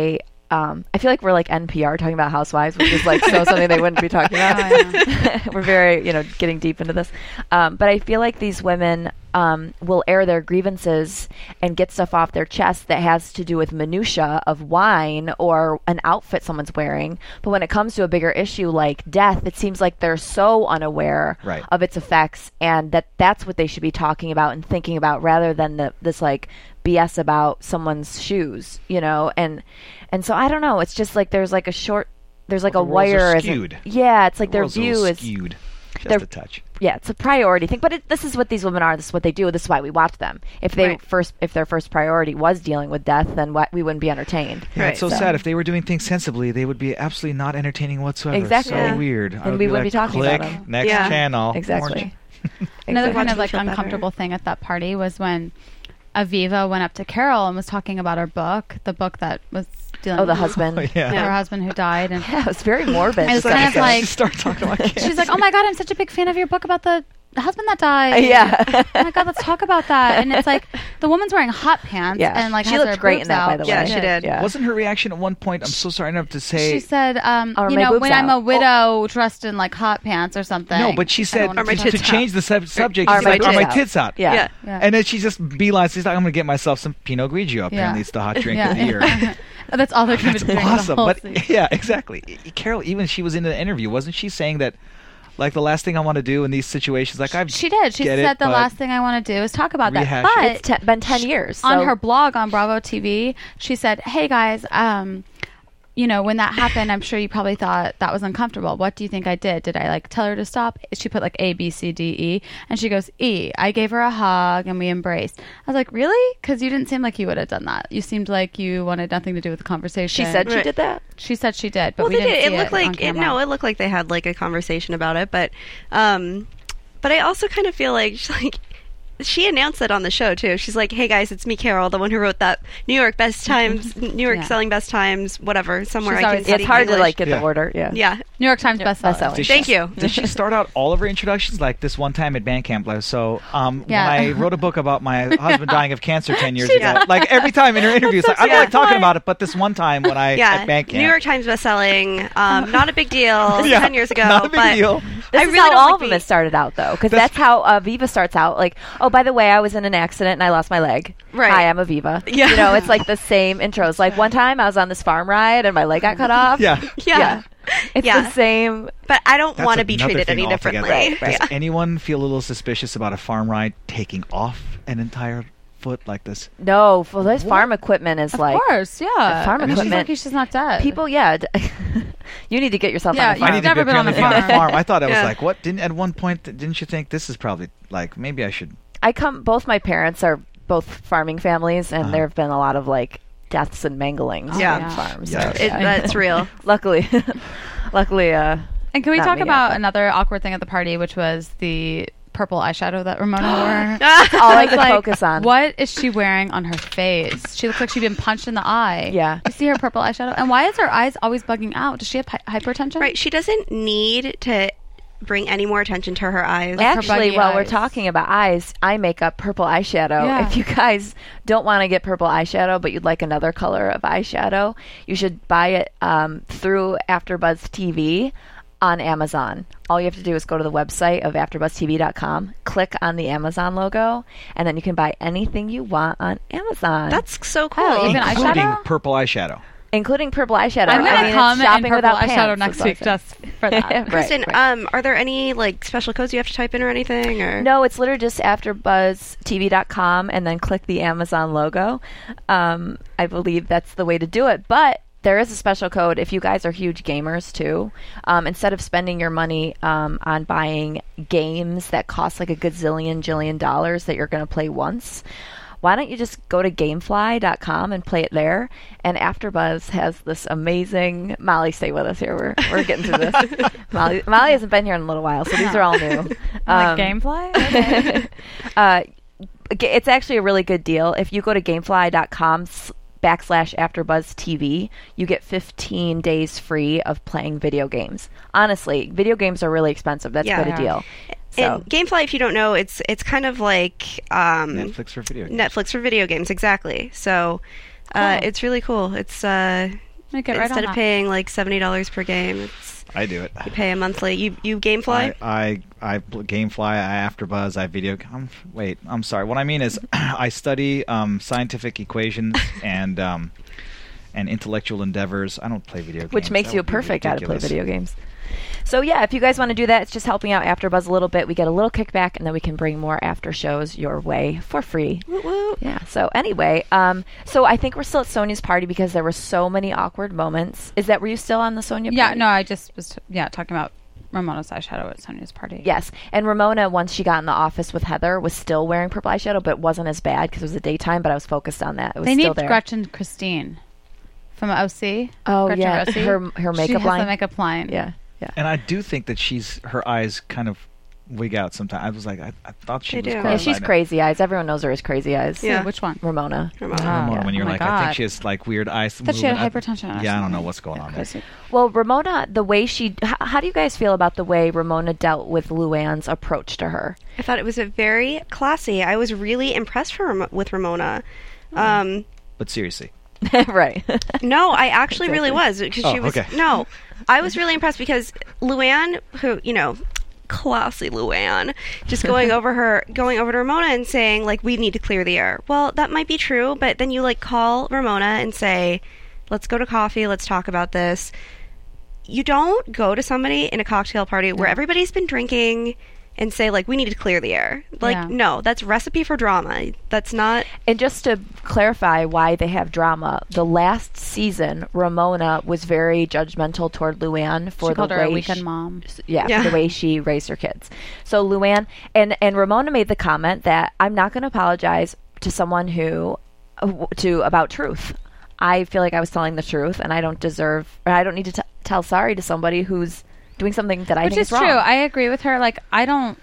Um, I feel like we're like N P R talking about housewives, which is like so something they wouldn't be talking about. Oh, yeah. We're very, you know, getting deep into this. Um, but I feel like these women um, will air their grievances and get stuff off their chest that has to do with minutia of wine or an outfit someone's wearing. But when it comes to a bigger issue like death, it seems like they're so unaware Right. of its effects, and that that's what they should be talking about and thinking about rather than the, this like B S about someone's shoes, you know, and and so I don't know. It's just like there's like a short, there's like The a roles are wire. skewed. Yeah, it's like their World's a view little is skewed. Just they're- a touch. yeah, it's a priority thing. But it, this is what these women are. This is what they do. This is why we watch them. If they Right. first, if their first priority was dealing with death, then what, we wouldn't be entertained. Yeah, Right. it's so, So- sad. If they were doing things sensibly, they would be absolutely not entertaining whatsoever. Exactly. So Yeah. weird. I And would we be wouldn't like, be talking click, about them. next Yeah. channel. Exactly. Another Watch kind them of like feel better. uncomfortable thing at that party was when Aviva went up to Carol and was talking about her book, the book that was dealing Oh, the with husband. Oh, yeah. her Yeah. husband who died. And Yeah, it was very morbid. It was to kind some of extent. like- She started talking about kids. she's like, "Oh my god, I'm such a big fan of your book about the the husband that died." Yeah. Oh my god, let's talk about that. And it's like the woman's wearing hot pants Yeah. and like She has looked her great in boobs that, by out. the Yeah, way. she did. Yeah. Wasn't her reaction at one point? I'm so sorry enough to say. She said, um, Or "You my know, boobs when I'm out. a widow dressed in like hot pants or something." no, but she I said don't wanna my to, be to tits change the sub- subject. Are She's my like, "Are my tits tits out?" out?" Yeah. Yeah. Yeah. And then she just beelines. She's like, "I'm gonna get myself some Pinot Grigio." Apparently, Yeah. it's the hot drink yeah. of the year. That's all they're going That's to drink. awesome. The whole But season. yeah, exactly. Carol, even she was in the interview, wasn't she saying that? Like the last thing I want to do in these situations, like I've She did. She get said it, the but last thing I want to do is talk about that. rehash But it. It's te- been ten years. on so- her blog on Bravo T V, she said, "Hey guys, um, you know, when that happened, I'm sure you probably thought that was uncomfortable. What do you think I did? Did I like tell her to stop?" She put like A, B, C, D, E, and she goes, "E. I gave her a hug and we embraced." I was like, "Really?" Because you didn't seem like you would have done that. You seemed like you wanted nothing to do with the conversation. She said she Right. did that. She said she did, but Well, we they didn't did. see It looked on like it, camera. no, it looked like they had like a conversation about it, but um, but I also kind of feel like she's like. She announced it on the show too. She's like, "Hey guys, it's me, Carol, the one who wrote that New York Best Times, New York Yeah. selling Best Times, whatever, somewhere She's I can always- study It's hard to English." like get Yeah. the order. Yeah. Yeah, New York Times bestseller. bestseller. Did Thank she, you. Did she start out all of her introductions like this one time at Bandcamp? Like, so um, Yeah. when I wrote a book about my husband dying of cancer ten years She ago, did. like every time in her interviews, like, I don't Yeah. like talking about it, but this one time when I yeah. at Bandcamp, New York Times bestselling, um, not a big deal. Yeah, Ten years ago, not a big but deal. This I is really how don't all like of them the- have started out, though, because That's- that's how uh, Aviva starts out. Like, oh, by the way, I was in an accident and I lost my leg. Right. Hi, I'm Aviva. Yeah. You know, it's like the same intros. Like one time I was on this farm ride and my leg got cut off. Yeah. Yeah. It's Yeah. the same. But I don't That's want to be another treated thing any altogether. differently. Right, right. Does anyone feel a little suspicious about a farm ride taking off an entire foot like this? No, well, this farm equipment is Of like course, yeah. farm I mean, she's equipment- lucky she's not dead. people. Yeah, d- you need to get yourself Yeah, on a you farm. I need to never be been on a apparently be on a farm. farm. I thought I was Yeah. like, what? Didn't at one point didn't you think this is probably like maybe I should? I come. Both my parents are both farming families, and Uh-huh. there have been a lot of like deaths and manglings Yeah. on Yeah. farms. Yeah. So, It, yeah. that's real. luckily, luckily, uh, And can we Not talk me, about but- another awkward thing at the party, which was the purple eyeshadow that Ramona wore? all I was could like, focus on. What is she wearing on her face? She looks like she'd been punched in the eye. Yeah. You see her purple eyeshadow? And why is her eyes always bugging out? Does she have hy- hypertension? Right. She doesn't need to bring any more attention to her eyes. Like her Actually, buggy while we're eyes. talking about eyes, eye makeup, purple eyeshadow. Yeah. If you guys don't want to get purple eyeshadow, but you'd like another color of eyeshadow, you should buy it um, through AfterBuzz T V on Amazon. All you have to do is go to the website of after buzz T V dot com, click on the Amazon logo, and then you can buy anything you want on Amazon. That's so cool. Oh, even Including eyeshadow? purple eyeshadow. including purple eyeshadow. I'm gonna I mean, it's come in shopping purple without eyeshadow pants, next is week what I just for that. Right, Kristen, right. um, are there any like special codes you have to type in or anything? Or No, it's literally just after buzz T V dot com and then click the Amazon logo. Um, I believe that's the way to do it. But there is a special code if you guys are huge gamers too. Um, instead of spending your money um, on buying games that cost like a gazillion, jillion dollars that you're going to play once, why don't you just go to gamefly dot com and play it there? And AfterBuzz has this amazing... Molly, stay with us here. We're, we're getting through this. Molly, Molly hasn't been here in a little while, so these are all new. Like Um, Gamefly? Okay. uh, g- it's actually a really good deal. If you go to gamefly dot com s- backslash AfterBuzz T V, you get fifteen days free of playing video games. Honestly, video games are really expensive. That's Yeah. quite a deal. So, And Gamefly, if you don't know, it's it's kind of like um, Netflix for video games. Netflix for video games, exactly. So uh, Cool. it's really cool. It's uh, me get right on Instead of that. paying like seventy dollars per game, it's I do it. you pay a monthly. You you GameFly? I, I, I GameFly, I AfterBuzz, I video. Um, wait, I'm sorry. What I mean is, I study um, scientific equations and um, and intellectual endeavors. I don't play video games. Which makes That you a would be perfect guy to play ridiculous. video games. So yeah, if you guys want to do that, it's just helping out AfterBuzz a little bit. We get a little kickback, and then we can bring more after shows your way for free. Woo woo. Yeah. So anyway, um, so I think we're still at Sonia's party because there were so many awkward moments. Is that were you still on the Sonia? Yeah, party? no, I just was, yeah, talking about Ramona's eyeshadow at Sonia's party. Yes, and Ramona, once she got in the office with Heather, was still wearing purple eyeshadow, but it wasn't as bad because it was the daytime. But I was focused on that. It was They still need there. Gretchen Christine from O C. Oh, Gretchen yeah, Rossi. her- her She makeup has line. the makeup line. Yeah, yeah. And I do think that she's her eyes kind of wig out sometimes. I was like, I, I thought she They was do. cross-eyed. Yeah, she's crazy eyes. Everyone knows her as crazy eyes. Yeah. Which one? Ramona. Ramona. Oh, Ramona, yeah. when you're Oh my like, I think God. she has like weird eyes. Thought she had movement. hypertension or Yeah, I don't know something. what's going on there. Crazy. Well, Ramona, the way she, h- how do you guys feel about the way Ramona dealt with Luann's approach to her? I thought it was a very classy. I was really impressed for Ram- with Ramona. Um, But seriously, Right. no, I actually really was because she Oh, was okay. no. I was really impressed because Luann, who you know, classy Luann, just going over her, going over to Ramona and saying like, "We need to clear the air." Well, that might be true, but then you like call Ramona and say, "Let's go to coffee. Let's talk about this." You don't go to somebody in a cocktail party where everybody's been drinking and say like, "We need to clear the air." Like, Yeah. no, that's recipe for drama. That's not. And just to clarify why they have drama, the last season, Ramona was very judgmental toward Luann for She the called her way a weekend she- mom. Yeah, Yeah. for the way she raised her kids. So Luann and and Ramona made the comment that I'm not going to apologize to someone who uh, w- to about truth. I feel like I was telling the truth, and I don't deserve. Or I don't need to t- tell sorry to somebody who's doing something that I Which think is is wrong. true. I agree with her. Like, I don't,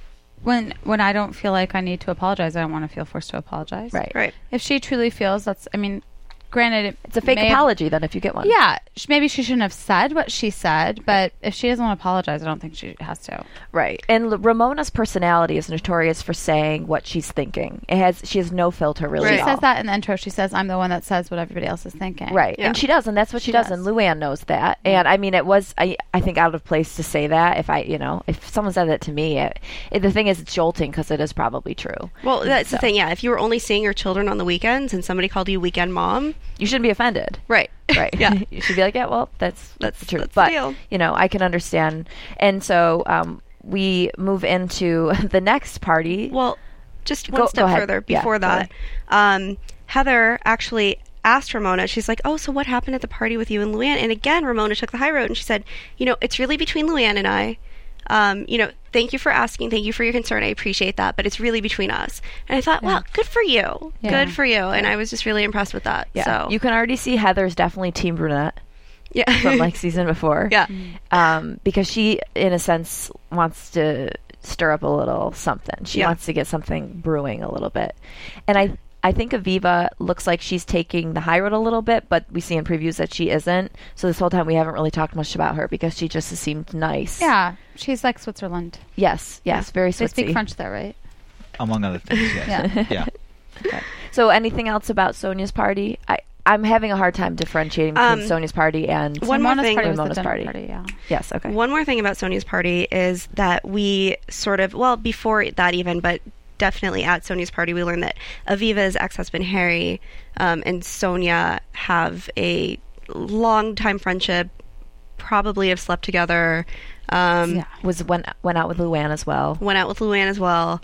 when when I don't feel like I need to apologize, I don't want to feel forced to apologize. Right. Right. If she truly feels that's, I mean, granted, it It's a fake may have- apology then if you get one. Yeah, sh- maybe she shouldn't have said what she said, but if she doesn't want to apologize, I don't think she has to. Right. And L- Ramona's personality is notorious for saying what she's thinking. It has she has no filter really Right. She at says all. that in the intro. She says, "I'm the one that says what everybody else is thinking." Right. Yeah. And she does, and that's what she, She does. does. And Luann knows that. And I mean, it was, I, I think, out of place to say that. If I, you know, if someone said that to me, it, it, the thing is, it's jolting because it is probably true. Well, that's So. the thing. Yeah, if you were only seeing your children on the weekends and somebody called you weekend mom, You shouldn't be offended. right? Right. Yeah. You should be like, yeah, well, that's that's, the truth. that's the but, deal. you know, I can understand. And so um, we move into the next party. Well, just one Go- step go ahead. further Yeah, before go that, um, Heather actually asked Ramona. She's like, "Oh, so what happened at the party with you and Luann?" And again, Ramona took the high road and she said, "You know, it's really between Luann and I. Um, you know, thank you for asking. Thank you for your concern. I appreciate that. But it's really between us." And I thought, wow, good for you. Yeah. Good for you. And I was just really impressed with that. Yeah. So You can already see Heather's definitely Team Brunette yeah, from like season before. yeah. um, because she, in a sense, wants to stir up a little something. She Yeah. wants to get something brewing a little bit, and I, I think Aviva looks like she's taking the high road a little bit, but we see in previews that she isn't. So this whole time we haven't really talked much about her because she just seemed nice. Yeah, she's like Switzerland. Yes. Yes. Very They Switzy. speak French there, right? among other things, yes. Yeah. yeah. So anything else about Sonia's party? I. I'm having a hard time differentiating between Um, Sonia's party and One more Ramona's thing- party was the Ramona's dinner party. party. Yeah. yes. Okay. One more thing about Sonia's party is that we sort of, well, before that even, but definitely at Sonia's party, we learned that Aviva's ex-husband Harry um, and Sonia have a long-time friendship, probably have slept together, um, Yeah. Was went went out with Luann as well. went out with Luann as well.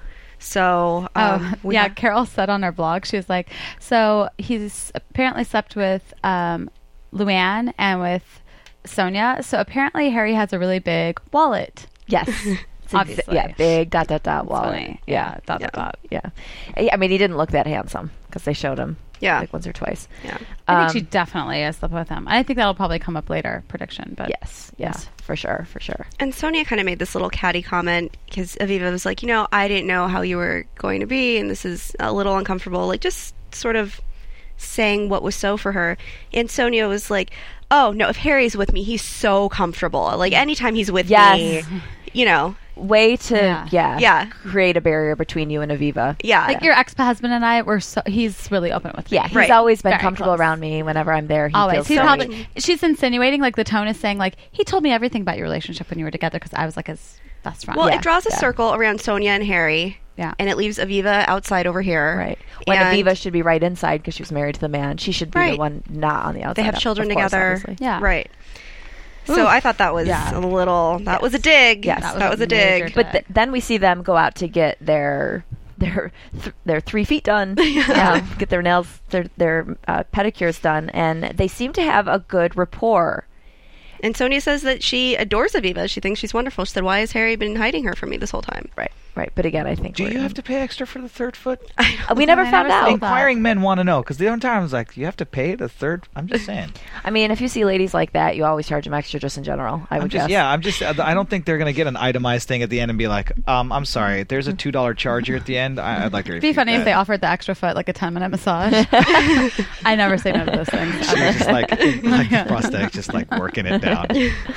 So, um, Oh, we yeah. ha- Carol said on her blog, she was like, so he's apparently slept with um, Luann and with Sonia. So apparently Harry has a really big wallet. Yes. It's a- Obviously. yeah, big dot dot dot It's wallet. funny. Yeah, Yeah, dot, Yeah. dot, dot. yeah. I I mean, he didn't look that handsome because they showed him. Yeah. like once or twice. yeah. I think Um, she definitely has slept with him. I think that'll probably come up later, prediction. But Yes, yes, for sure, for sure. And Sonia kind of made this little catty comment because Aviva was like, you know, I didn't know how you were going to be, and this is a little uncomfortable. Like, just sort of saying what was so for her. And Sonia was like, oh, no, if Harry's with me, he's so comfortable. Like, anytime he's with Yes. me, you know, way to Yeah. yeah. Yeah. create a barrier between you and Aviva. Yeah. Like your ex-husband and I were so he's really open with me. Yeah, he's Right. always been Very comfortable close. around me whenever I'm there. He Always. feels He's very- probably she's insinuating like the tone is saying like he told me everything about your relationship when you were together because I was like his best friend. well, Yeah, it draws a yeah. circle around Sonia and Harry. Yeah. And it leaves Aviva outside over here. Right. When And Aviva should be right inside because she was married to the man. She should be the Right. one not on the outside. They have of- children of course, together. obviously. Yeah. Right. So I thought that was Yeah. a little. That was a dig. Yes. That That was, was a a dig. major But th- then we see them go out to get their their th- their three feet done, um, get their nails, their their uh, pedicures done, and they seem to have a good rapport. And Sonia says that she adores Aviva. She thinks she's wonderful. She said, "Why has Harry been hiding her from me this whole time?" Right, right. But again, I think Do we're you gonna- have to pay extra for the third foot? Uh, we never I found never out. saw Inquiring men want to know because the other times like you have to pay the third. I'm just saying. I mean, if you see ladies like that, you always charge them extra, just in general. I would I'm just guess. yeah. I'm just. I don't think they're gonna get an itemized thing at the end and be like, um, I'm sorry. There's a two dollar charge here at the end. I, I'd like to. It'd be refute funny if that." they offered the extra foot like a ten minute massage. I never say no to those things. She's ever. just like, like prosthetic, just like working it down.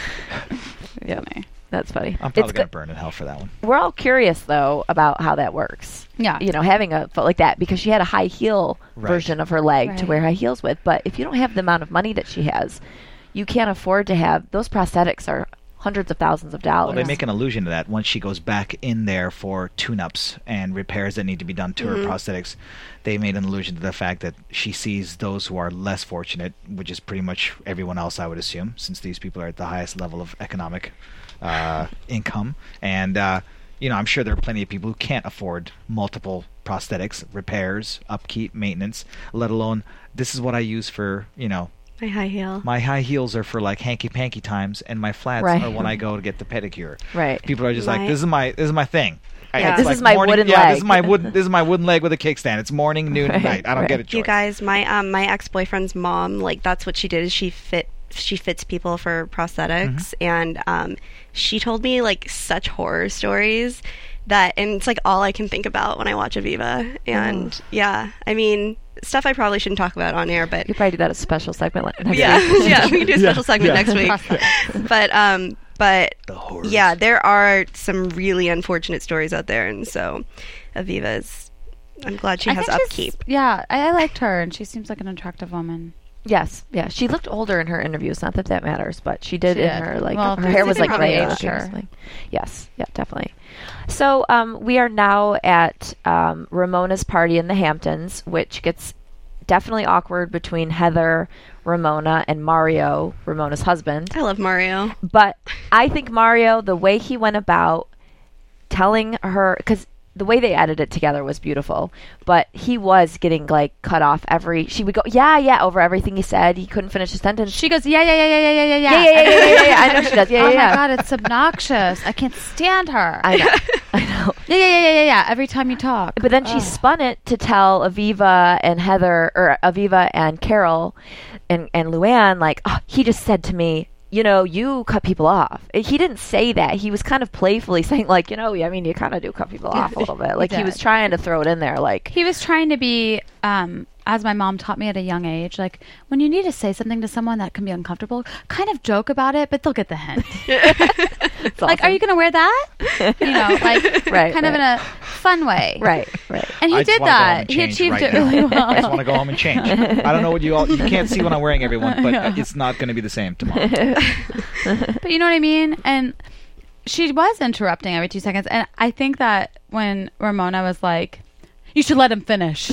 Yeah, that's funny. I'm probably It's gonna good. burn in hell for that one. We're all curious though about how that works. Yeah. You know, having a foot like that because she had a high heel Right. version of her leg to Right. wear high heels with. But if you don't have the amount of money that she has, you can't afford to have those prosthetics are hundreds of thousands of dollars. Well, they make an allusion to that once she goes back in there for tune-ups and repairs that need to be done to her prosthetics. They made an allusion to the fact that she sees those who are less fortunate, which is pretty much everyone else, I would assume, since these people are at the highest level of economic uh, income. And, uh, you know, I'm sure there are plenty of people who can't afford multiple prosthetics, repairs, upkeep, maintenance, let alone this is what I use for, you know, My high heel. my high heels are for like hanky-panky times, and my flats Right. are when I go to get the pedicure. Right. People are just My- like, this is my this is my thing. I- Yeah. it's This like is my morning- wooden yeah, leg. this is my wooden this is my wooden leg with a kickstand. It's morning, noon, and Right, night. I don't right. get a choice. You guys, my um my ex boyfriend's mom, like that's what she did. Is she fit she fits people for prosthetics, and um she told me like such horror stories that, and it's like all I can think about when I watch Aviva. And yeah, I mean stuff I probably shouldn't talk about on air, but You could probably do that as a special segment. Like, next yeah, week. yeah, we can do a special segment yeah. next week. But um, but The horrors. yeah, there are some really unfortunate stories out there, and so Aviva's. I'm glad she I has think she's- upkeep. Yeah, I, I liked her, and she seems like an attractive woman. Yes, yeah. She looked older in her interviews. Not that that matters, but she did She in did. her like Well, her hair was they like probably gray. aged her. obviously. Yes, yeah, definitely. So um, we are now at um, Ramona's party in the Hamptons, which gets definitely awkward between Heather, Ramona, and Mario, Ramona's husband. I love Mario. But I think Mario, the way he went about telling her, because the way they edited it together was beautiful, but he was getting like cut off every. She would go, yeah, yeah, over everything he said. He couldn't finish his sentence. She goes, yeah, yeah, yeah, yeah, yeah, yeah, yeah, yeah, yeah, yeah, yeah, yeah, yeah. I know she does. Yeah, oh yeah, yeah. my god, it's obnoxious. I can't stand her. I know. I know. yeah, yeah, yeah, yeah, yeah, yeah. Every time you talk. But then she Ugh. spun it to tell Aviva and Heather, or Aviva and Carol, and and Luann, like, oh, he just said to me, you know, you cut people off. He didn't say that. He was kind of playfully saying, like, you know, I mean, you kind of do cut people off a little bit. Like, he did. was trying to throw it in there, like, He was trying to be, um, as my mom taught me at a young age, like when you need to say something to someone that can be uncomfortable, kind of joke about it, but they'll get the hint. it's Like, are awesome. you going to wear that? You know, like Right, kind of in right. a fun way. Right, right. And he I just did wanna go home that. and He change achieved right it now. really well. I just want to go home and change. I don't know what you all. You can't see what I'm wearing, everyone, but it's not going to be the same tomorrow. But you know what I mean? And she was interrupting every two seconds. And I think that when Ramona was like, you should let him finish.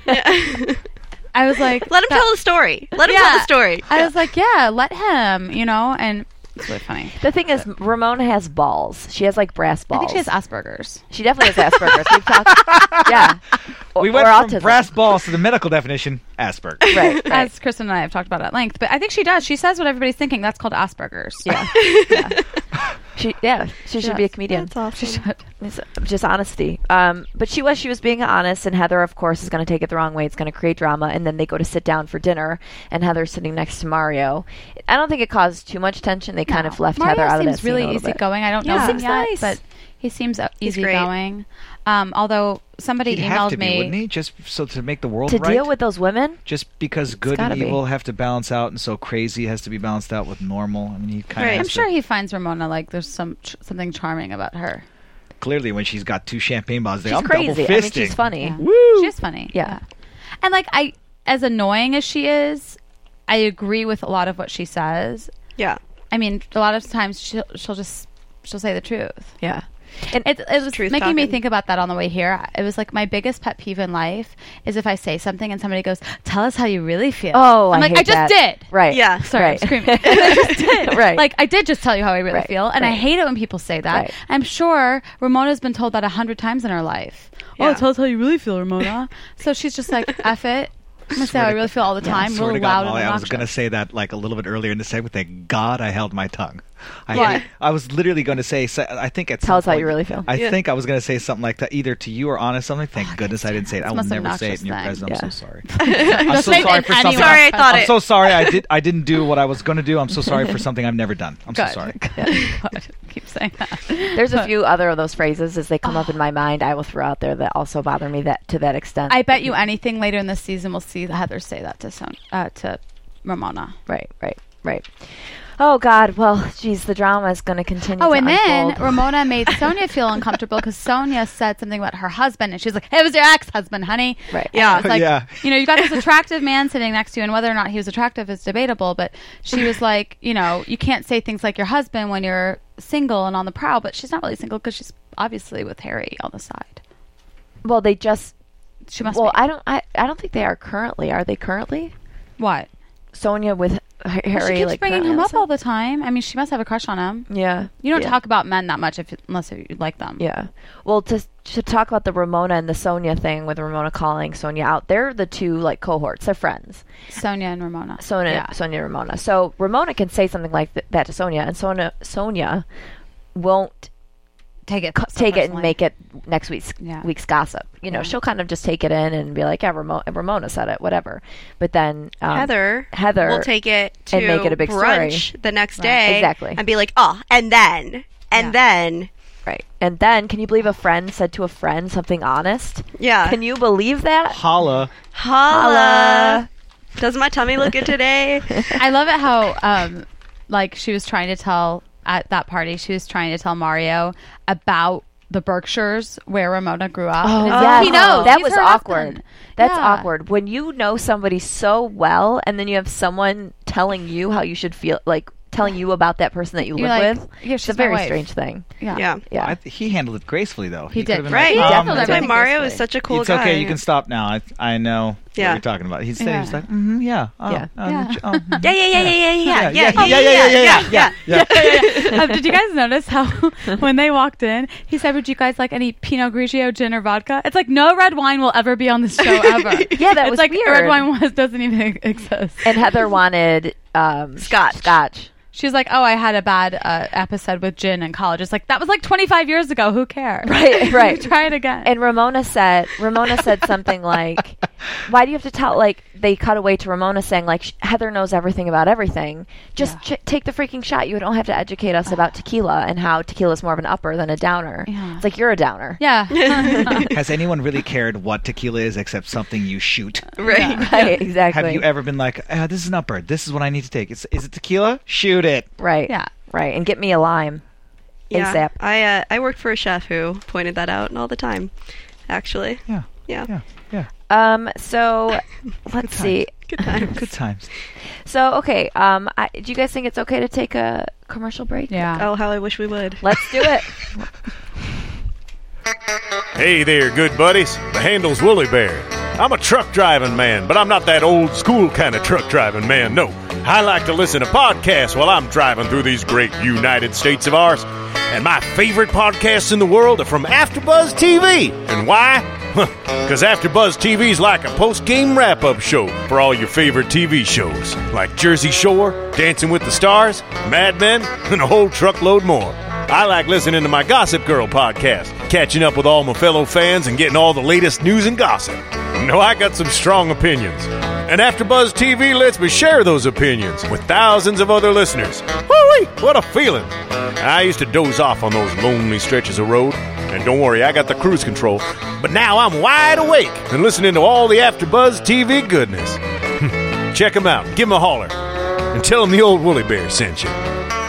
I was like, Let him that- tell the story. Let him Yeah. tell the story. I was like, yeah, let him, you know? And it's really funny. The thing is, Ramona has balls. She has, like, brass I balls. think she has Asperger's. She definitely has Asperger's. We've talked, yeah. Or, We went or from autism. brass balls to the medical definition, Asperger's. Right, right. As Kristen and I have talked about at length. But I think she does. She says what everybody's thinking. That's called Asperger's. Yeah. yeah. She, yeah, she, should be a does. comedian. That's awesome. She should. It's just honesty. Um, but she was she was being honest, and Heather, of course, is going to take it the wrong way. It's going to create drama, and then they go to sit down for dinner, and Heather's sitting next to Mario. I don't think it caused too much tension. They kind of left Mario Heather out of that seems scene really a little bit. easygoing. I don't know Yeah. him Seems yet, nice. but He seems uh, He's great. easygoing. Um, although somebody He'd emailed have to be, me. wouldn't he? Just so to make the world To right. deal with those women? Just because good gotta and be. evil have to balance out, and so crazy has to be balanced out with normal. I mean, he kind of. Right. I'm sure he finds Ramona like there's some ch- something charming about her. Clearly, when she's got two champagne bottles, She's I'm crazy. double I fisting. mean, she's funny. Yeah. Woo! She's funny. Yeah. And like I, as annoying as she is, I agree with a lot of what she says. Yeah. I mean, a lot of times she'll she'll just she'll say the truth. Yeah. And it, it was Truth making me talking. think about that on the way here. It was like my biggest pet peeve in life is if I say something and somebody goes, "Tell us how you really feel." Oh, I'm I like, hate I just that. did. Right. Yeah. Sorry, Right. I'm screaming. I just did. Right. Like I did just tell you how I really Right. feel, and I Right. hate it when people say that. Right. I'm sure Ramona's been told that a hundred times in her life. Oh, Yeah. tell us how you really feel, Ramona. So she's just like, "F it." I'm gonna say how I really feel all the time, Swear real to God, loud and Molly, I was obnoxious. going to say that like a little bit earlier in the segment. Thank God I held my tongue. I, Why? I was literally going to say. so- I think at Tell some us how you point- really feel. I Yeah. think I was going to say something like that, either to you or Anna. Something. Thank goodness I didn't say it. I the will most never say it obnoxious in your thing. presence. Yeah. I'm so sorry. I'm Just so say it sorry in for any something. Sorry, I thought I'm it. so sorry. I did. I didn't do what I was going to do. I'm so sorry for something I've never done. I'm so Good. sorry. Good. Keep saying that. There's a few other of those phrases as they come up in my mind I will throw out there that also bother me that to that extent. I bet you anything later in the season we'll see Heather say that to Son- uh, to Ramona. Right, right, right. Oh God, well, geez, the drama is going to continue. Oh, to and then unfold. Ramona made Sonia feel uncomfortable because Sonia said something about her husband, and she was like, "It was your ex-husband, honey." Right. Yeah. And it's like, Yeah. you know, you got this attractive man sitting next to you, and whether or not he was attractive is debatable. But she was like, you know, you can't say things like your husband when you're single and on the prowl. But she's not really single because she's obviously with Harry on the side. well, they just. She must. Well, be. I don't. I, I don't think they are currently. Are they currently? what? Sonia with H- Harry, she keeps like bringing currently him on up the all the time. I mean, she must have a crush on him. side? Yeah. You don't yeah. talk about men that much if unless you like them. Yeah. Well, to to talk about the Ramona and the Sonia thing with Ramona calling Sonia out, they're the two like cohorts. They're friends. Sonia and Ramona. Sonia, Yeah. Sonia, and Ramona. So Ramona can say something like th- that to Sonia, and Sonia, Sonia won't Take it. co- so take it and personally. make it next week's Yeah. week's gossip. You know, Yeah. she'll kind of just take it in and be like, "Yeah, Ramona, Ramona said it, whatever." But then um, Heather, Heather will take it to and make it a big brunch story. the next Right. day, Exactly. and be like, "Oh, and then, and Yeah. then, right? And then, can you believe a friend said to a friend something honest? yeah, Can you believe that? Holla. holla." Does my tummy look good today? I love it how, um, like, she was trying to tell at that party. She was trying to tell Mario about the Berkshires where Ramona grew up. Oh, And yes. he's like, he knows. That He's was her awkward. husband. That's Yeah. awkward. When you know somebody so well and then you have someone telling you how you should feel, like telling you about that person that you You're live like, with. yeah, It's she's a my very wife. strange thing. Yeah. Yeah, Yeah. I th- he handled it gracefully, though. He could did. have been right. Like, He um, definitely That's did. why everything Mario gracefully. is such a cool it's guy. okay. You can stop now. I I know Yeah. what you're talking about. He said he was Yeah. like, mm-hmm, yeah, oh, Yeah. uh, Yeah. oh, mhm. Yeah, yeah, yeah, yeah, yeah, yeah, yeah, yeah, yeah, yeah, yeah, yeah, yeah, yeah, yeah. Um, did you guys notice how when they walked in, he said, "Would you guys like any Pinot Grigio, gin, or vodka?" It's like no red wine will ever be on this show ever. Yeah, that it's was like weird. red wine was, doesn't even exist. And Heather wanted um, Scotch. Scotch. She was like, "Oh, I had a bad uh, episode with gin in college." It's like that was like twenty-five years ago. Who cares? Right, right. Try it again. And Ramona said, Ramona said something like, "Why do you have to tell?" Like they cut away to Ramona saying, "Like sh- Heather knows everything about everything. Just Yeah. ch- take the freaking shot. You don't have to educate us about tequila and how tequila is more of an upper than a downer. Yeah. It's like you're a downer." yeah. Has anyone really cared what tequila is except something you shoot? Right. Right. Exactly. Have you ever been like, ah, this is an upper. This is what I need to take. It's, is it tequila? Shoot it. Right. Yeah. Right. And get me a lime. Yeah, ASAP. I uh, I worked for a chef who pointed that out all the time. Actually, Yeah. yeah, Yeah. Yeah. Um. So let's see. good times. Good times. So okay. Um. I, do you guys think it's okay to take a commercial break? Yeah. Oh, how I wish we would. Let's do it. Hey there, good buddies. The handle's Woolly Bear. I'm a truck driving man, but I'm not that old school kind of truck driving man, no. I like to listen to podcasts while I'm driving through these great United States of ours. And my favorite podcasts in the world are from AfterBuzz T V. And why? Because AfterBuzz T V's like a post-game wrap-up show for all your favorite T V shows, like Jersey Shore, Dancing with the Stars, Mad Men, and a whole truckload more. I like listening to my Gossip Girl podcast, catching up with all my fellow fans and getting all the latest news and gossip. You know, I got some strong opinions. And AfterBuzz T V lets me share those opinions with thousands of other listeners. Woo-wee, what a feeling. I used to doze off on those lonely stretches of road. And don't worry, I got the cruise control. But now I'm wide awake and listening to all the AfterBuzz T V goodness. Check them out. Give them a holler. And tell them the old Woolly Bear sent you.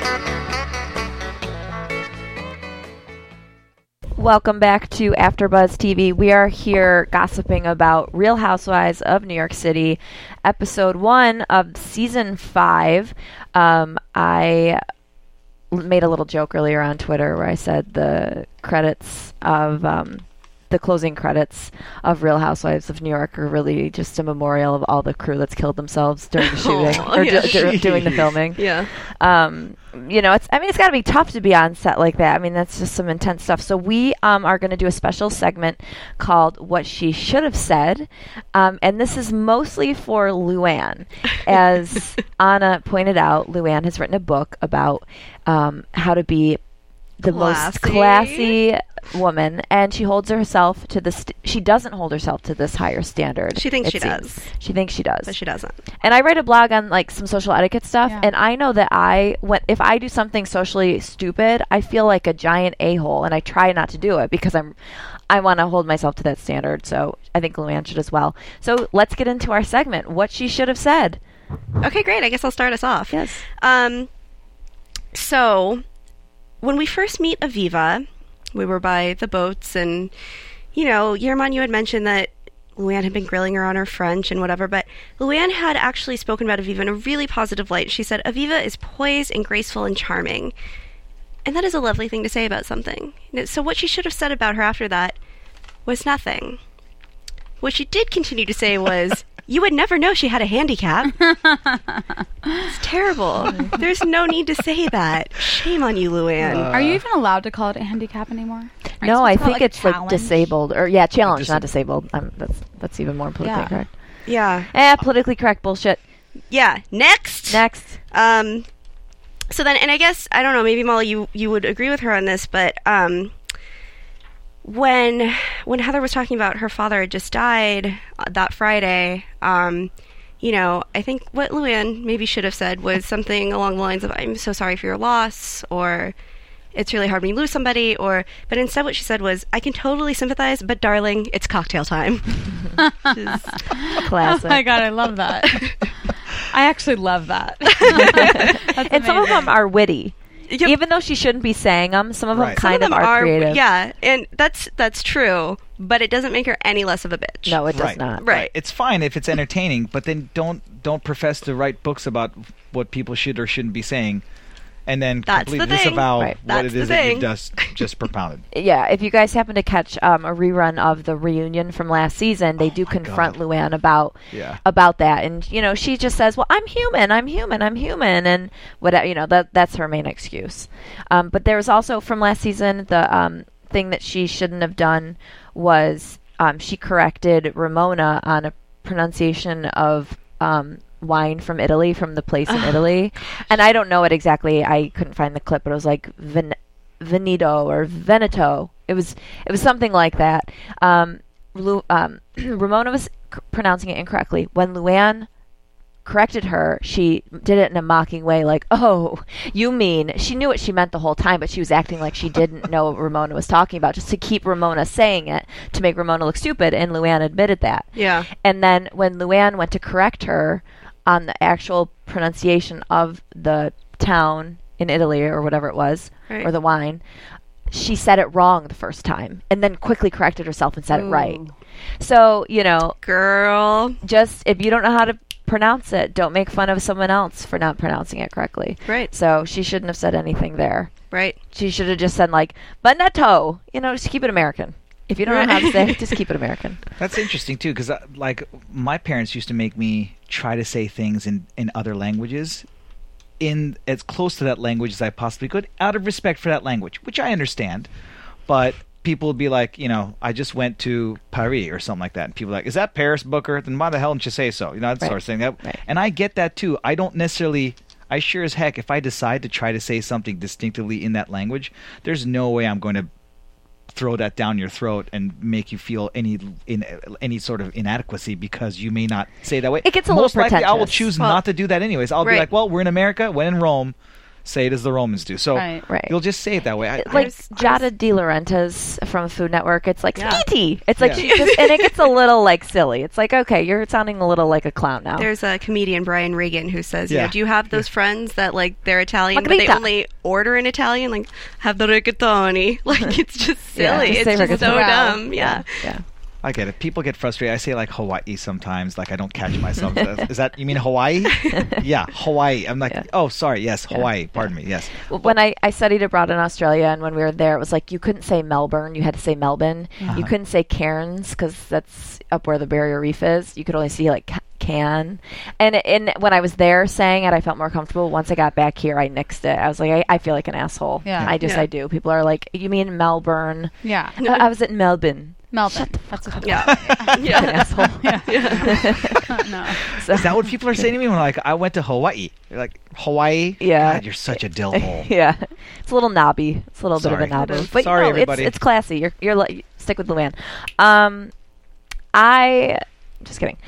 Welcome back to AfterBuzz T V. We are here gossiping about Real Housewives of New York City, episode one of season five. Um, I made a little joke earlier on Twitter where I said the credits of um, the closing credits of Real Housewives of New York are really just a memorial of all the crew that's killed themselves during the shooting Oh, or yeah. do, do, doing the filming. Yeah. Um, you know, it's. I mean, it's got to be tough to be on set like that. I mean, that's just some intense stuff. So we um, are going to do a special segment called "What She Should Have Said," um, and this is mostly for Luann. As Anna pointed out, Luann has written a book about um, how to be the most Classy. classy woman, and she holds herself to the. St- she doesn't hold herself to this higher standard. She thinks it she seems. does. She thinks she does, But she doesn't. and I write a blog on like some social etiquette stuff, Yeah. and I know that I when if I do something socially stupid, I feel like a giant a-hole, and I try not to do it because I'm I want to hold myself to that standard. So I think Luann should as well. So let's get into our segment. What she should have said. Okay, great. I guess I'll start us off. Yes. Um, so, when we first meet Aviva, we were by the boats, and, you know, Yerman, you had mentioned that Luann had been grilling her on her French and whatever, but Luann had actually spoken about Aviva in a really positive light. She said, Aviva is poised and graceful and charming. And that is a lovely thing to say about something. So what she should have said about her after that was nothing. What she did continue to say was, you would never know she had a handicap. It's terrible. There's no need to say that. Shame on you, Luann. Are you even allowed to call it a handicap anymore? Are you No, supposed I to call it, think a it's like challenge? disabled or yeah, challenge, Dis- not disabled. Um, that's that's even more politically Yeah. correct. Yeah. Eh, politically correct bullshit. Yeah. Next. Next. Um, so then, and I guess, I don't know, maybe Molly, you, you would agree with her on this, but um, when when Heather was talking about her father had just died uh, that Friday, um, you know, I think what Luann maybe should have said was something along the lines of, I'm so sorry for your loss, or it's really hard when you lose somebody, or, but instead what she said was, I can totally sympathize, but darling, it's cocktail time. Which is- Classic. Oh my god, I love that. I actually love that. That's And some of amazing. them are witty. Yep. Even though she shouldn't be saying them, some of them Right. Some kind of them are, are, creative. yeah, and that's that's true, but it doesn't make her any less of a bitch. No, it does Right. not. Right. It's fine if it's entertaining, but then don't don't profess to write books about what people should or shouldn't be saying, and then That's the completely thing. disavow Right. what That's it the is that thing. you've just just propounded. Yeah, if you guys happen to catch um, a rerun of the reunion from last season, they do my confront God. Luann about Yeah. about that, and you know she just says, "Well, I'm human, I'm human, I'm human," and whatever. You know that that's her main excuse. Um, but there was also from last season the um, thing that she shouldn't have done was um, she corrected Ramona on a pronunciation of um, wine from Italy, from the place in Italy, and I don't know it exactly. I couldn't find the clip, but it was like Ven- Veneto or Veneto. It was it was something like that. Um, Lu- um, Ramona was c- pronouncing it incorrectly. When Luann corrected her, she did it in a mocking way, like, "Oh, you mean?" She knew what she meant the whole time, but she was acting like she didn't know what Ramona was talking about, just to keep Ramona saying it, to make Ramona look stupid, and Luann admitted that. Yeah. And then when Luann went to correct her on the actual pronunciation of the town in Italy or whatever it was, Right. or the wine, she said it wrong the first time and then quickly corrected herself and said it right. Ooh. So, you know, Girl. just if you don't know how to pronounce it, don't make fun of someone else for not pronouncing it correctly. Right. So she shouldn't have said anything there. Right. She should have just said like, Veneto, you know, just keep it American. If you don't know how to say it, just keep it American. That's interesting too, because like my parents used to make me try to say things in in other languages, in as close to that language as I possibly could, out of respect for that language, which I understand. But people would be like, you know, I just went to Paris or something like that, and people are like, is that Paris, Booker? Then why the hell didn't you say so? You know, that Right. sort of thing. That, Right. And I get that too. I don't necessarily. I sure as heck, if I decide to try to say something distinctively in that language, there's no way I'm going to throw that down your throat and make you feel any in any sort of inadequacy because you may not say it that way. It gets a Most little likely, I will pretentious. choose Well, not to do that anyways. I'll right. be like, well, we're in America. When in Rome, say it as the Romans do. So Right. Right. you'll just say it that way. I, I like was- I Jada De Laurentiis from Food Network. It's like Yeah. Skeety. It's like Yeah. she just, and it gets a little like silly. It's like, okay, you're sounding a little like a clown now. There's a comedian, Brian Regan, who says, you Yeah. know, do you have those friends that, like, they're Italian, but they Margherita. only order in Italian? Like, have the rigatoni. Like, it's just Yeah, silly. just say it's just so rigatoni. dumb. Yeah. yeah. I get it. People get frustrated. I say like Hawaii sometimes. Like I don't catch myself. Is that you mean Hawaii? Yeah, Hawaii. I'm like, Yeah. oh, sorry. Yes, Hawaii. Pardon me. Yes. Well, when I, I studied abroad in Australia, and when we were there, it was like you couldn't say Melbourne, you had to say Melbourne. Uh-huh. You couldn't say Cairns because that's up where the Barrier Reef is. You could only see like Ca- Can. And and when I was there saying it, I felt more comfortable. Once I got back here, I nixed it. I was like, I, I feel like an asshole. Yeah. I just Yeah. I do. People are like, you mean Melbourne? Yeah. I, I was at Melbourne. Melbourne. That's what Yeah. An asshole. no. So, Is that what people are saying to me when like I went to Hawaii? They're like Hawaii. Yeah. God, you're such a dill hole. yeah, it's a little knobby. It's a little Sorry. bit of a knob It move, is. but Sorry, no, everybody. it's it's classy. You're you're like stick with Luann. Um, I just kidding.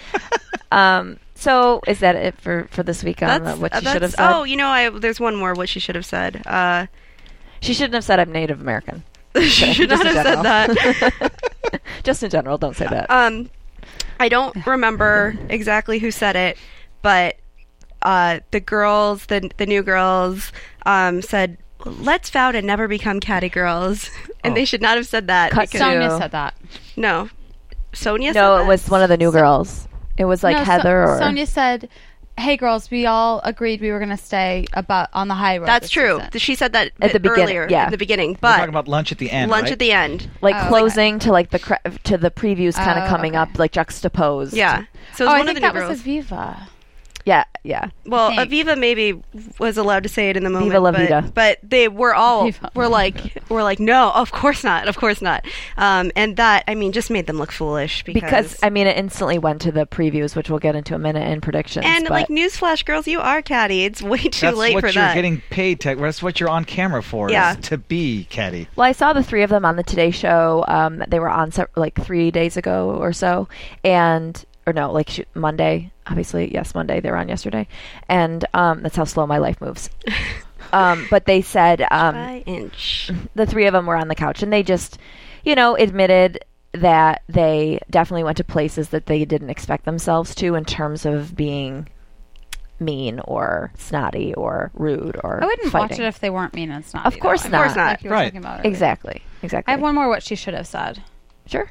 um, so is that it for for this week on That's, the, what uh, she should have that's- said? Oh, you know, I there's one more. What she should have said. Uh, She shouldn't have said I'm Native American. she should just not in have said that. Just in general, don't say that. Um, I don't remember exactly who said it, but uh, the girls, the the new girls, um, said, "Let's vow to never become catty girls," and Oh. they should not have said that. Cut because- to- Sonia said that. no, Sonia. no, said it that? was one of the new girls. It was like No, Heather so- or Sonia said, "Hey girls, we all agreed we were going to stay about on the high road." That's this true. season." She said that At the bit beginning, earlier, yeah. at the beginning, We're but talking about lunch at the end. lunch right? at the end. like Oh, okay. closing to like the cre- to the previews kind of Oh, coming okay. up, like juxtaposed. Yeah. So it was Oh, I one of think the new that was girls. Aviva. yeah, yeah. Well, think. Aviva maybe was allowed to say it in the moment, Viva la but, vida. but they were all Viva were la like were like, no, of course not, of course not. Um, and that I mean just made them look foolish because, Because I mean, it instantly went to the previews, which we'll get into a minute in predictions. and but like newsflash, girls, you are catty. It's way too That's late what for you're that. getting paid to. That's what you're on camera for. Yeah. Is to be catty. well, I saw the three of them on the Today Show. Um, they were on se- like three days ago or so, and or no, like sh- Monday. Obviously, yes, Monday. They were on yesterday, and um, that's how slow my life moves. um, but they said um, By inch. the three of them were on the couch, and they just, you know, admitted that they definitely went to places that they didn't expect themselves to in terms of being mean or snotty or rude or I wouldn't fighting. watch it if they weren't mean and snotty. Of course though. I not. mean, Of course not. Like you were Right. talking about earlier. Exactly. Exactly. I have one more what she should have said. Sure.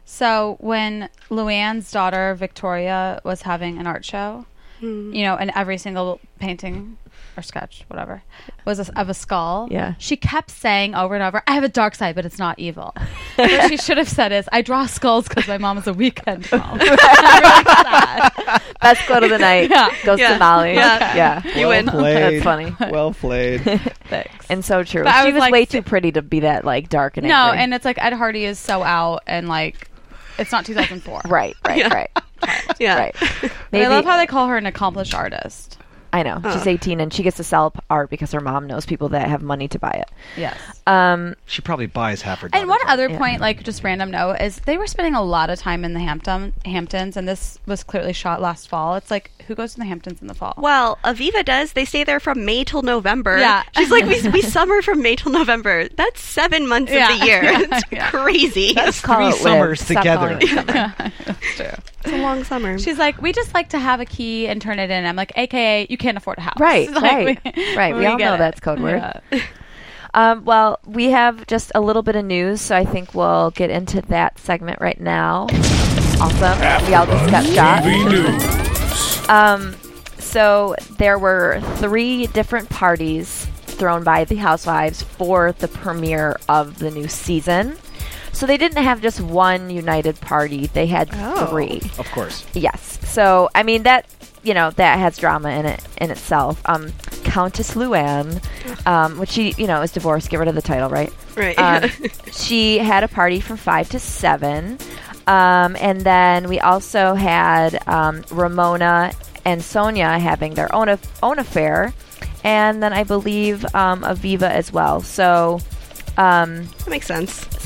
So when Luann's daughter Victoria was having an art show, Hmm. you know, and every single painting or sketch, whatever, was a, of a skull. Yeah. She kept saying over and over, "I have a dark side, but it's not evil." What she should have said is, "I draw skulls because my mom is a weekend mom." Really sad. Best quote of the night Yeah. goes Yeah. to Molly. Yeah. Yeah. You win. Played. That's funny. Well played. Thanks. And so true. But I She was was like, way si- too pretty to be that like dark and No, angry. and it's like Ed Hardy is so out, and like it's not two thousand four. right, right, Yeah. right, Yeah. right. But Maybe I love how they call her an accomplished artist. I know she's eighteen and she gets to sell p- art because her mom knows people that have money to buy it. Yes. Um, She probably buys half her. And one daughter's other Yeah. point, like just random note, is they were spending a lot of time in the Hampton Hamptons, and this was clearly shot last fall. It's like, who goes to the Hamptons in the fall? Well, Aviva does. They stay there from May till November. Yeah. She's like, we, we summer from May till November. That's seven months Yeah. of the year. Yeah. It's Yeah. crazy. That's call three it summers live. Stop together. calling it summer. That's true. It's a long summer. She's like, we just like to have a key and turn it in. I'm like, A K A, you can't afford a house. Right, Like, right, we- right. We all get know it. that's code word. Yeah. Um, well, we have just a little bit of news, so I think we'll get into that segment right now. Awesome. We all just got shot. T V news. Um, so there were three different parties thrown by the Housewives for the premiere of the new season. So they didn't have just one united party; they had Oh. three. Of course. Yes. So I mean that you know that has drama in it in itself. Um, Countess Luann, um, which she you know is divorced, get rid of the title, right? right. Um, she had a party from five to seven, um, and then we also had um, Ramona and Sonia having their own af- own affair, and then I believe um, Aviva as well. So. Um, that makes sense. so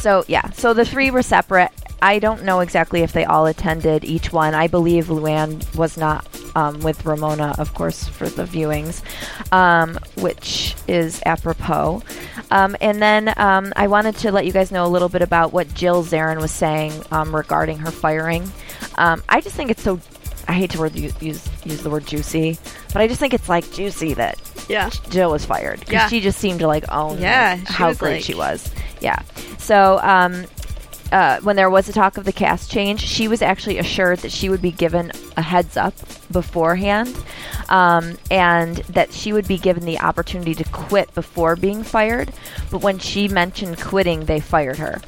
So yeah, so the three were separate. I don't know exactly if they all attended each one. I believe Luann was not um, with Ramona, of course, for the viewings, um, which is apropos. Um, and then um, I wanted to let you guys know a little bit about what Jill Zarin was saying um, regarding her firing. Um, I just think it's so, I hate to word, use, use the word juicy, but I just think it's like juicy that Yeah. Jill was fired. Because Yeah. she just seemed to like own Yeah, like, she how was great like- she was. Yeah. So, um, Uh, when there was a talk of the cast change, she was actually assured that she would be given a heads up beforehand, um, and that she would be given the opportunity to quit before being fired. But when she mentioned quitting, they fired her.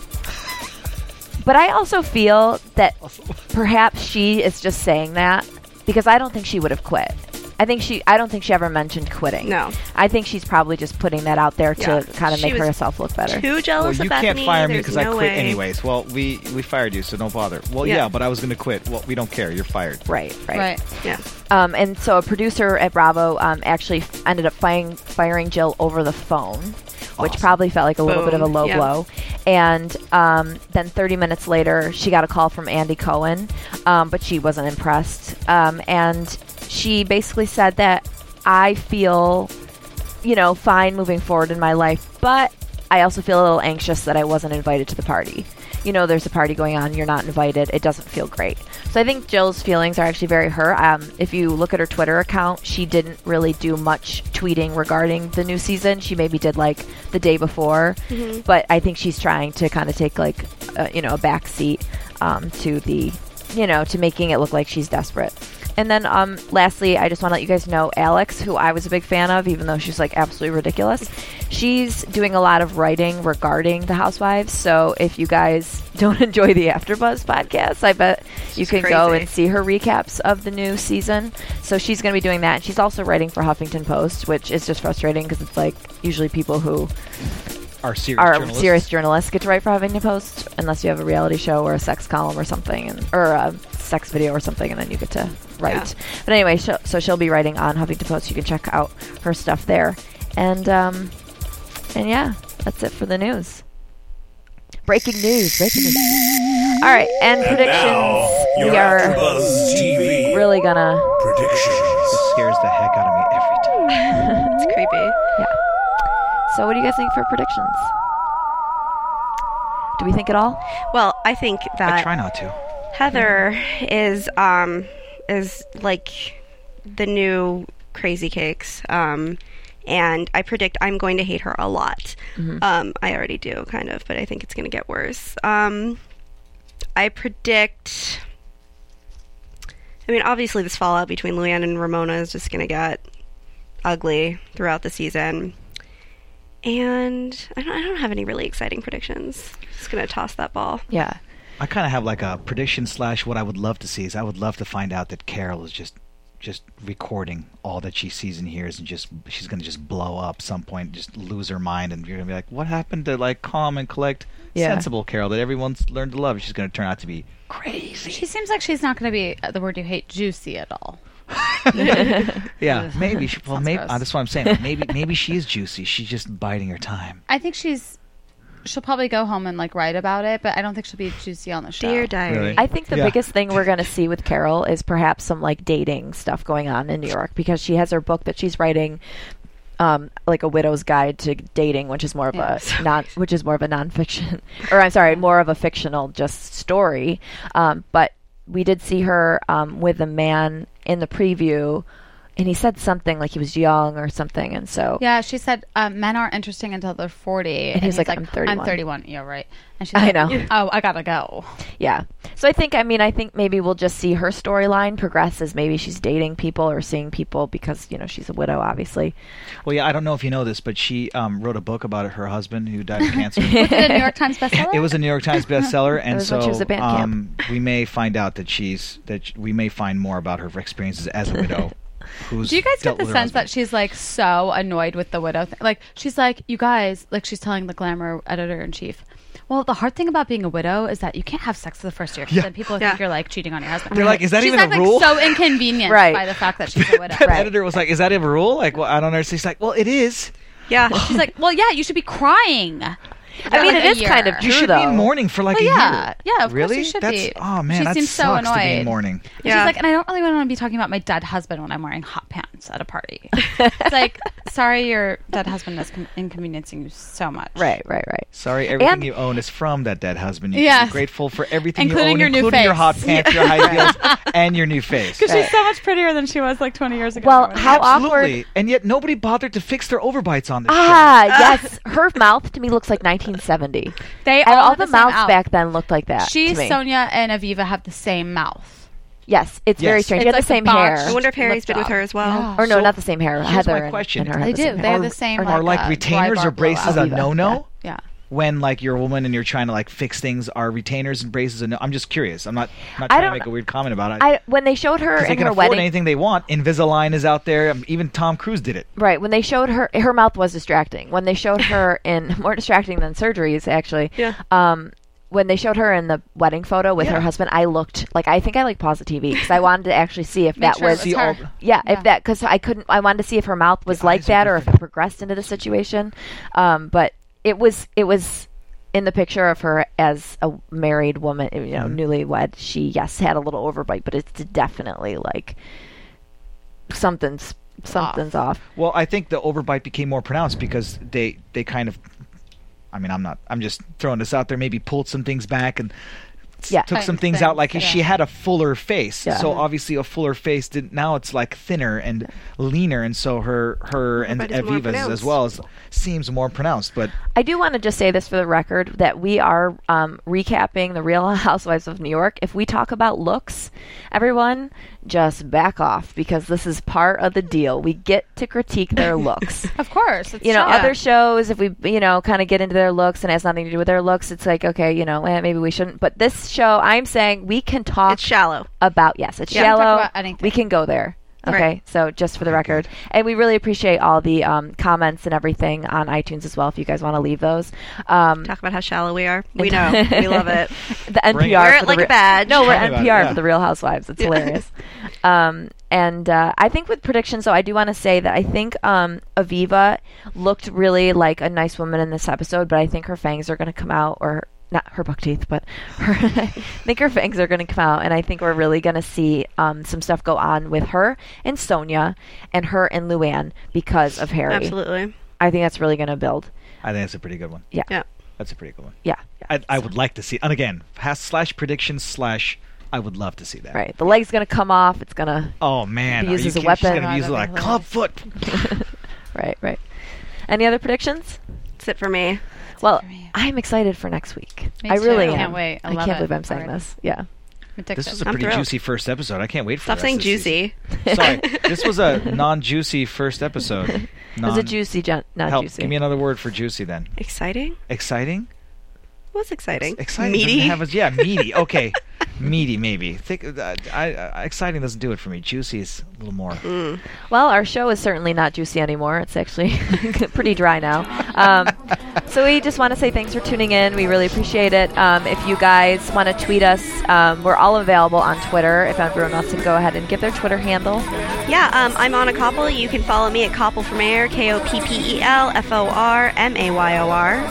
But I also feel that perhaps she is just saying that because I don't think she would have quit. I think she. I don't think she ever mentioned quitting. No. I think she's probably just putting that out there to Yeah. kind of She make was herself look better. Too Well, jealous you of can't Bethany. fire me There's because I no quit way. anyways. Well, we we fired you, so don't bother. Well, Yeah. yeah, but I was going to quit. Well, we don't care. You're fired. Right. Right. Right. Yeah. Um, and so a producer at Bravo um, actually f- ended up firing, firing Jill over the phone, which Awesome. probably felt like a little bit of a Boom. low Yeah. blow. And um, then thirty minutes later, she got a call from Andy Cohen, um, but she wasn't impressed. Um, and she basically said that I feel, you know, fine moving forward in my life, but I also feel a little anxious that I wasn't invited to the party. You know, there's a party going on, you're not invited, it doesn't feel great. So I think Jill's feelings are actually very hurt. Um, if you look at her Twitter account, she didn't really do much tweeting regarding the new season. She maybe did like the day before, Mm-hmm. but I think she's trying to kind of take like, uh, you know, a back seat um, to the, you know, to making it look like she's desperate. And then, um, lastly, I just want to let you guys know Alex, who I was a big fan of, even though she's like absolutely ridiculous. She's doing a lot of writing regarding the Housewives. So if you guys don't enjoy the AfterBuzz podcast, I bet you She's can go crazy. and see her recaps of the new season. So she's going to be doing that. And she's also writing for Huffington Post, which is just frustrating because it's like usually people who Our serious are journalists. serious journalists get to write for Huffington Post, unless you have a reality show or a sex column or something, and, or a sex video or something, and then you get to write. Yeah. But anyway, she'll, so she'll be writing on Huffington Post. You can check out her stuff there. And um, and yeah, that's it for the news. Breaking news. Breaking news. All right, and predictions. your We are AfterBuzz T V really gonna. predictions. This scares the heck out of me every time. It's creepy. So, what do you guys think for predictions? Do we think at all? Well, I think I that try not to. Heather is um is like the new Crazy Cakes. Um and I predict I'm going to hate her a lot. Um I already do kind of, but I think it's going to get worse. Um I predict I mean, obviously this fallout between Luann and Ramona is just going to get ugly throughout the season. And I don't I don't have any really exciting predictions. Just going to toss that ball. Yeah. I kind of have like a prediction slash what I would love to see is I would love to find out that Carol is just just recording all that she sees and hears and just she's going to just blow up some point, just lose her mind, and you're going to be like, what happened to like calm and collect Yeah. sensible Carol that everyone's learned to love? She's going to turn out to be crazy. She seems like she's not going to be uh, the word you hate, juicy at all. Yeah, maybe. She, well, Sounds maybe gross. uh, that's what I'm saying. Maybe maybe she is juicy. She's just biding her time. I think she's. She'll probably go home and like write about it, but I don't think she'll be juicy on the show. Dear Diary. Really? I think the Yeah. biggest thing we're going to see with Carol is perhaps some like dating stuff going on in New York because she has her book that she's writing, um, like a widow's guide to dating, which is more of Yeah. a non, which is more of a nonfiction, or I'm sorry, more of a fictional just story. Um, but we did see her um, with a man in the preview, and he said something like he was young or something, and so Yeah, she said um, men aren't interesting until they're forty. And, he's like, "I'm thirty-one." I'm thirty-one. Yeah, right. And she's I like, know. Oh, I gotta go. Yeah. So I think, I mean, I think maybe we'll just see her storyline progress as maybe she's dating people or seeing people because, you know, she's a widow, obviously. Well, yeah, I don't know if you know this, but she um, wrote a book about her husband who died of cancer. Was it a New York Times bestseller? It was a New York Times bestseller, and was so when she was at band camp. um, we may find out that she's that sh- we may find more about her experiences as a widow. Who's Do you guys get dealt the with her sense that husband. she's like so annoyed with the widow thing? Like she's like, you guys, like she's telling the Glamour editor in chief. Well, the hard thing about being a widow is that you can't have sex for the first year because Yeah. then people Yeah. think you're like cheating on your husband. They're like, is that she's even not, a like, rule? so inconvenienced Right. by the fact that she's a widow. The Right. editor was like, "Is that a rule?" Like, well, I don't understand. She's like, "Well, it is." Yeah. She's like, well, yeah, you should be crying. I mean, like it a is kind year. of You true, should though. be in mourning for like Well, a yeah. year. Yeah, of course really? you should That's, be. Oh man, She that seems so sucks to be annoyed. in mourning. And Yeah. She's like, and I don't really want to be talking about my dead husband when I'm wearing hot pants at a party. It's like, sorry, your dead husband is con- inconveniencing you so much. Right, right, right. Sorry, everything And- you own is from that dead husband. You Yes. should be grateful for everything Including you your own, new including your face. hot pants, your high heels, and your new face. Because Right. she's so much prettier than she was like twenty years ago. Well, or whatever. how Absolutely. awkward. And yet nobody bothered to fix their overbites on this Ah, yes. Her mouth to me looks like nineteen seventy. they And all, all have the, same mouths mouth. back then looked like that. She, to me. Sonia, and Aviva have the same mouth. Yes, it's very Yes. strange. It's They have like the same the hair. botched I wonder if Harry's lip been with job. her as well. Yeah. Or no, So, not the same hair. here's Heather my and- question. and her have They the do. same They hair. have the same. Or- like, Are like uh, retainers dry or bar braces blowout. a Aviva, no-no? Yeah. When like you're a woman and you're trying to like fix things, are retainers and braces a no? I'm just curious. I'm not not I trying to don't- make a weird comment about it. I when they showed her 'Cause they in can her afford wedding. anything they want. Invisalign is out there. Um, Even Tom Cruise did it. Right, when they showed her, her mouth was distracting. When they showed her in, more distracting than surgeries, actually. Yeah. Um, when they showed her in the wedding photo with Yeah. her husband, I looked, like, I think I like paused the T V, because I wanted to actually see if Make that sure it was, was See her. all- yeah, Yeah. if that, because I couldn't, I wanted to see if her mouth was The like eyes are that, or if it different. progressed into the situation. Um, but it was, it was, in the picture of her as a married woman, you know, Mhm. newlywed, she, yes, had a little overbite, but it's definitely, like, something's, something's off. Well, I think the overbite became more pronounced because they they kind of. I mean, I'm not. I'm just throwing this out there. Maybe pulled some things back and s- Yeah. took some Tightened things out. Like things, she yeah. had a fuller face, Yeah. so obviously a fuller face did. Now it's like thinner and leaner, and so her her and Overbite is more Aviva's as pronounced. well as seems more pronounced. But I do want to just say this for the record that we are um, recapping the Real Housewives of New York. If we talk about looks, everyone just back off because this is part of the deal. We get to critique their looks. Of course. It's You know, true. other shows, if we, you know, kind of get into their looks and it has nothing to do with their looks, it's like, okay, you know, eh, maybe we shouldn't. But this show, I'm saying we can talk It's shallow. about, yes, it's Yeah. Talk shallow. about anything. We can go there. Okay, Right. so just for the record. And we really appreciate all the um, comments and everything on iTunes as well, if you guys want to leave those. Um, Talk about how shallow we are. We know. We love it. the N P R. Bring it. Wear for it the like re- a badge. No, we're Tell me about N P R it, yeah. for the Real Housewives. It's hilarious. Um, and uh, I think with predictions, though, I do want to say that I think um, Aviva looked really like a nice woman in this episode, but I think her fangs are going to come out, or not her buck teeth, but her I think her fangs are going to come out, and I think we're really going to see um, some stuff go on with her and Sonia and her and Luann because of Harry. Absolutely. I think that's really going to build. I think that's a pretty good one. Yeah. Yeah. That's a pretty good one. Yeah. I, I would like to see. And again, has slash predictions slash. I would love to see that. Right. The leg's going to come off. It's going to... Oh man, Be used are you as a kidding? She's weapon. gonna be used Oh, like that'd be club foot. Right, right. Any other predictions? That's it for me. Well, for me. I'm excited for next week. Me I too. really I am. can't wait. I I love can't it believe I'm saying already. this. Yeah. This was a I'm pretty thrilled. juicy first episode. I can't wait for Stop the saying rest of the juicy. season. Sorry, this was a non-juicy first episode. It was Non- a juicy, gen- not Help, juicy. give me another word for juicy then. Exciting? Exciting? What's exciting? Exciting. Meaty? doesn't Have a, yeah, meaty. Okay, meaty maybe. Think, uh, I, I, exciting doesn't do it for me. Juicy is a little more. Mm. Well, our show is certainly not juicy anymore. It's actually pretty dry now. Um, so we just want to say thanks for tuning in. We really appreciate it. Um, if you guys want to tweet us, um, we're all available on Twitter. If everyone wants to go ahead and give their Twitter handle. Yeah, um, I'm Anna Koppel. You can follow me at Koppel from Air, K O P P E L F O R M A Y O R.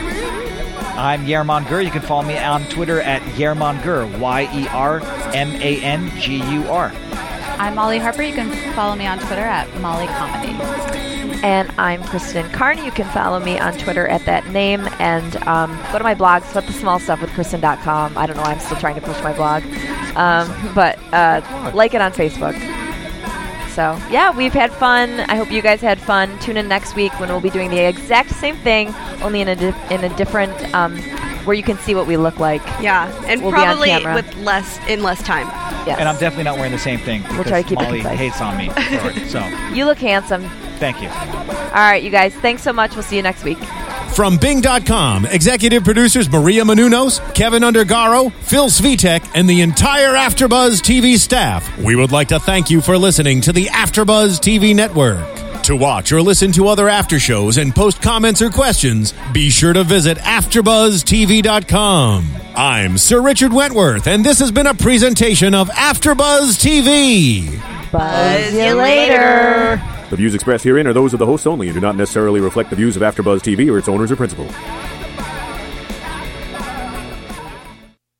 I'm Yerman Gur. You can follow me on Twitter at Yerman Gur, Y E R M A N G U R. I'm Molly Harper. You can follow me on Twitter at Molly Comedy. And I'm Kristen Carney. You can follow me on Twitter at that name. And um, go to my blog, Sweat the Small Stuff with Kristen dot com. I don't know why I'm still trying to push my blog. Um, but uh, like it on Facebook. So, yeah, we've had fun. I hope you guys had fun. Tune in next week when we'll be doing the exact same thing, only in a, di- in a different, um, where you can see what we look like. Yeah, and We'll be on probably camera. with less in less time. Yes. And I'm definitely not wearing the same thing because try to keep it Molly concise. hates on me for it. So, You look handsome. thank you. All right, you guys. Thanks so much. We'll see you next week. From Bing dot com, executive producers Maria Menounos, Kevin Undergaro, Phil Svitek, and the entire AfterBuzz T V staff, we would like to thank you for listening to the AfterBuzz T V network. To watch or listen to other after shows and post comments or questions, be sure to visit after buzz T V dot com. I'm Sir Richard Wentworth, and this has been a presentation of AfterBuzz T V. Buzz you later. The views expressed herein are those of the hosts only and do not necessarily reflect the views of AfterBuzz T V or its owners or principals.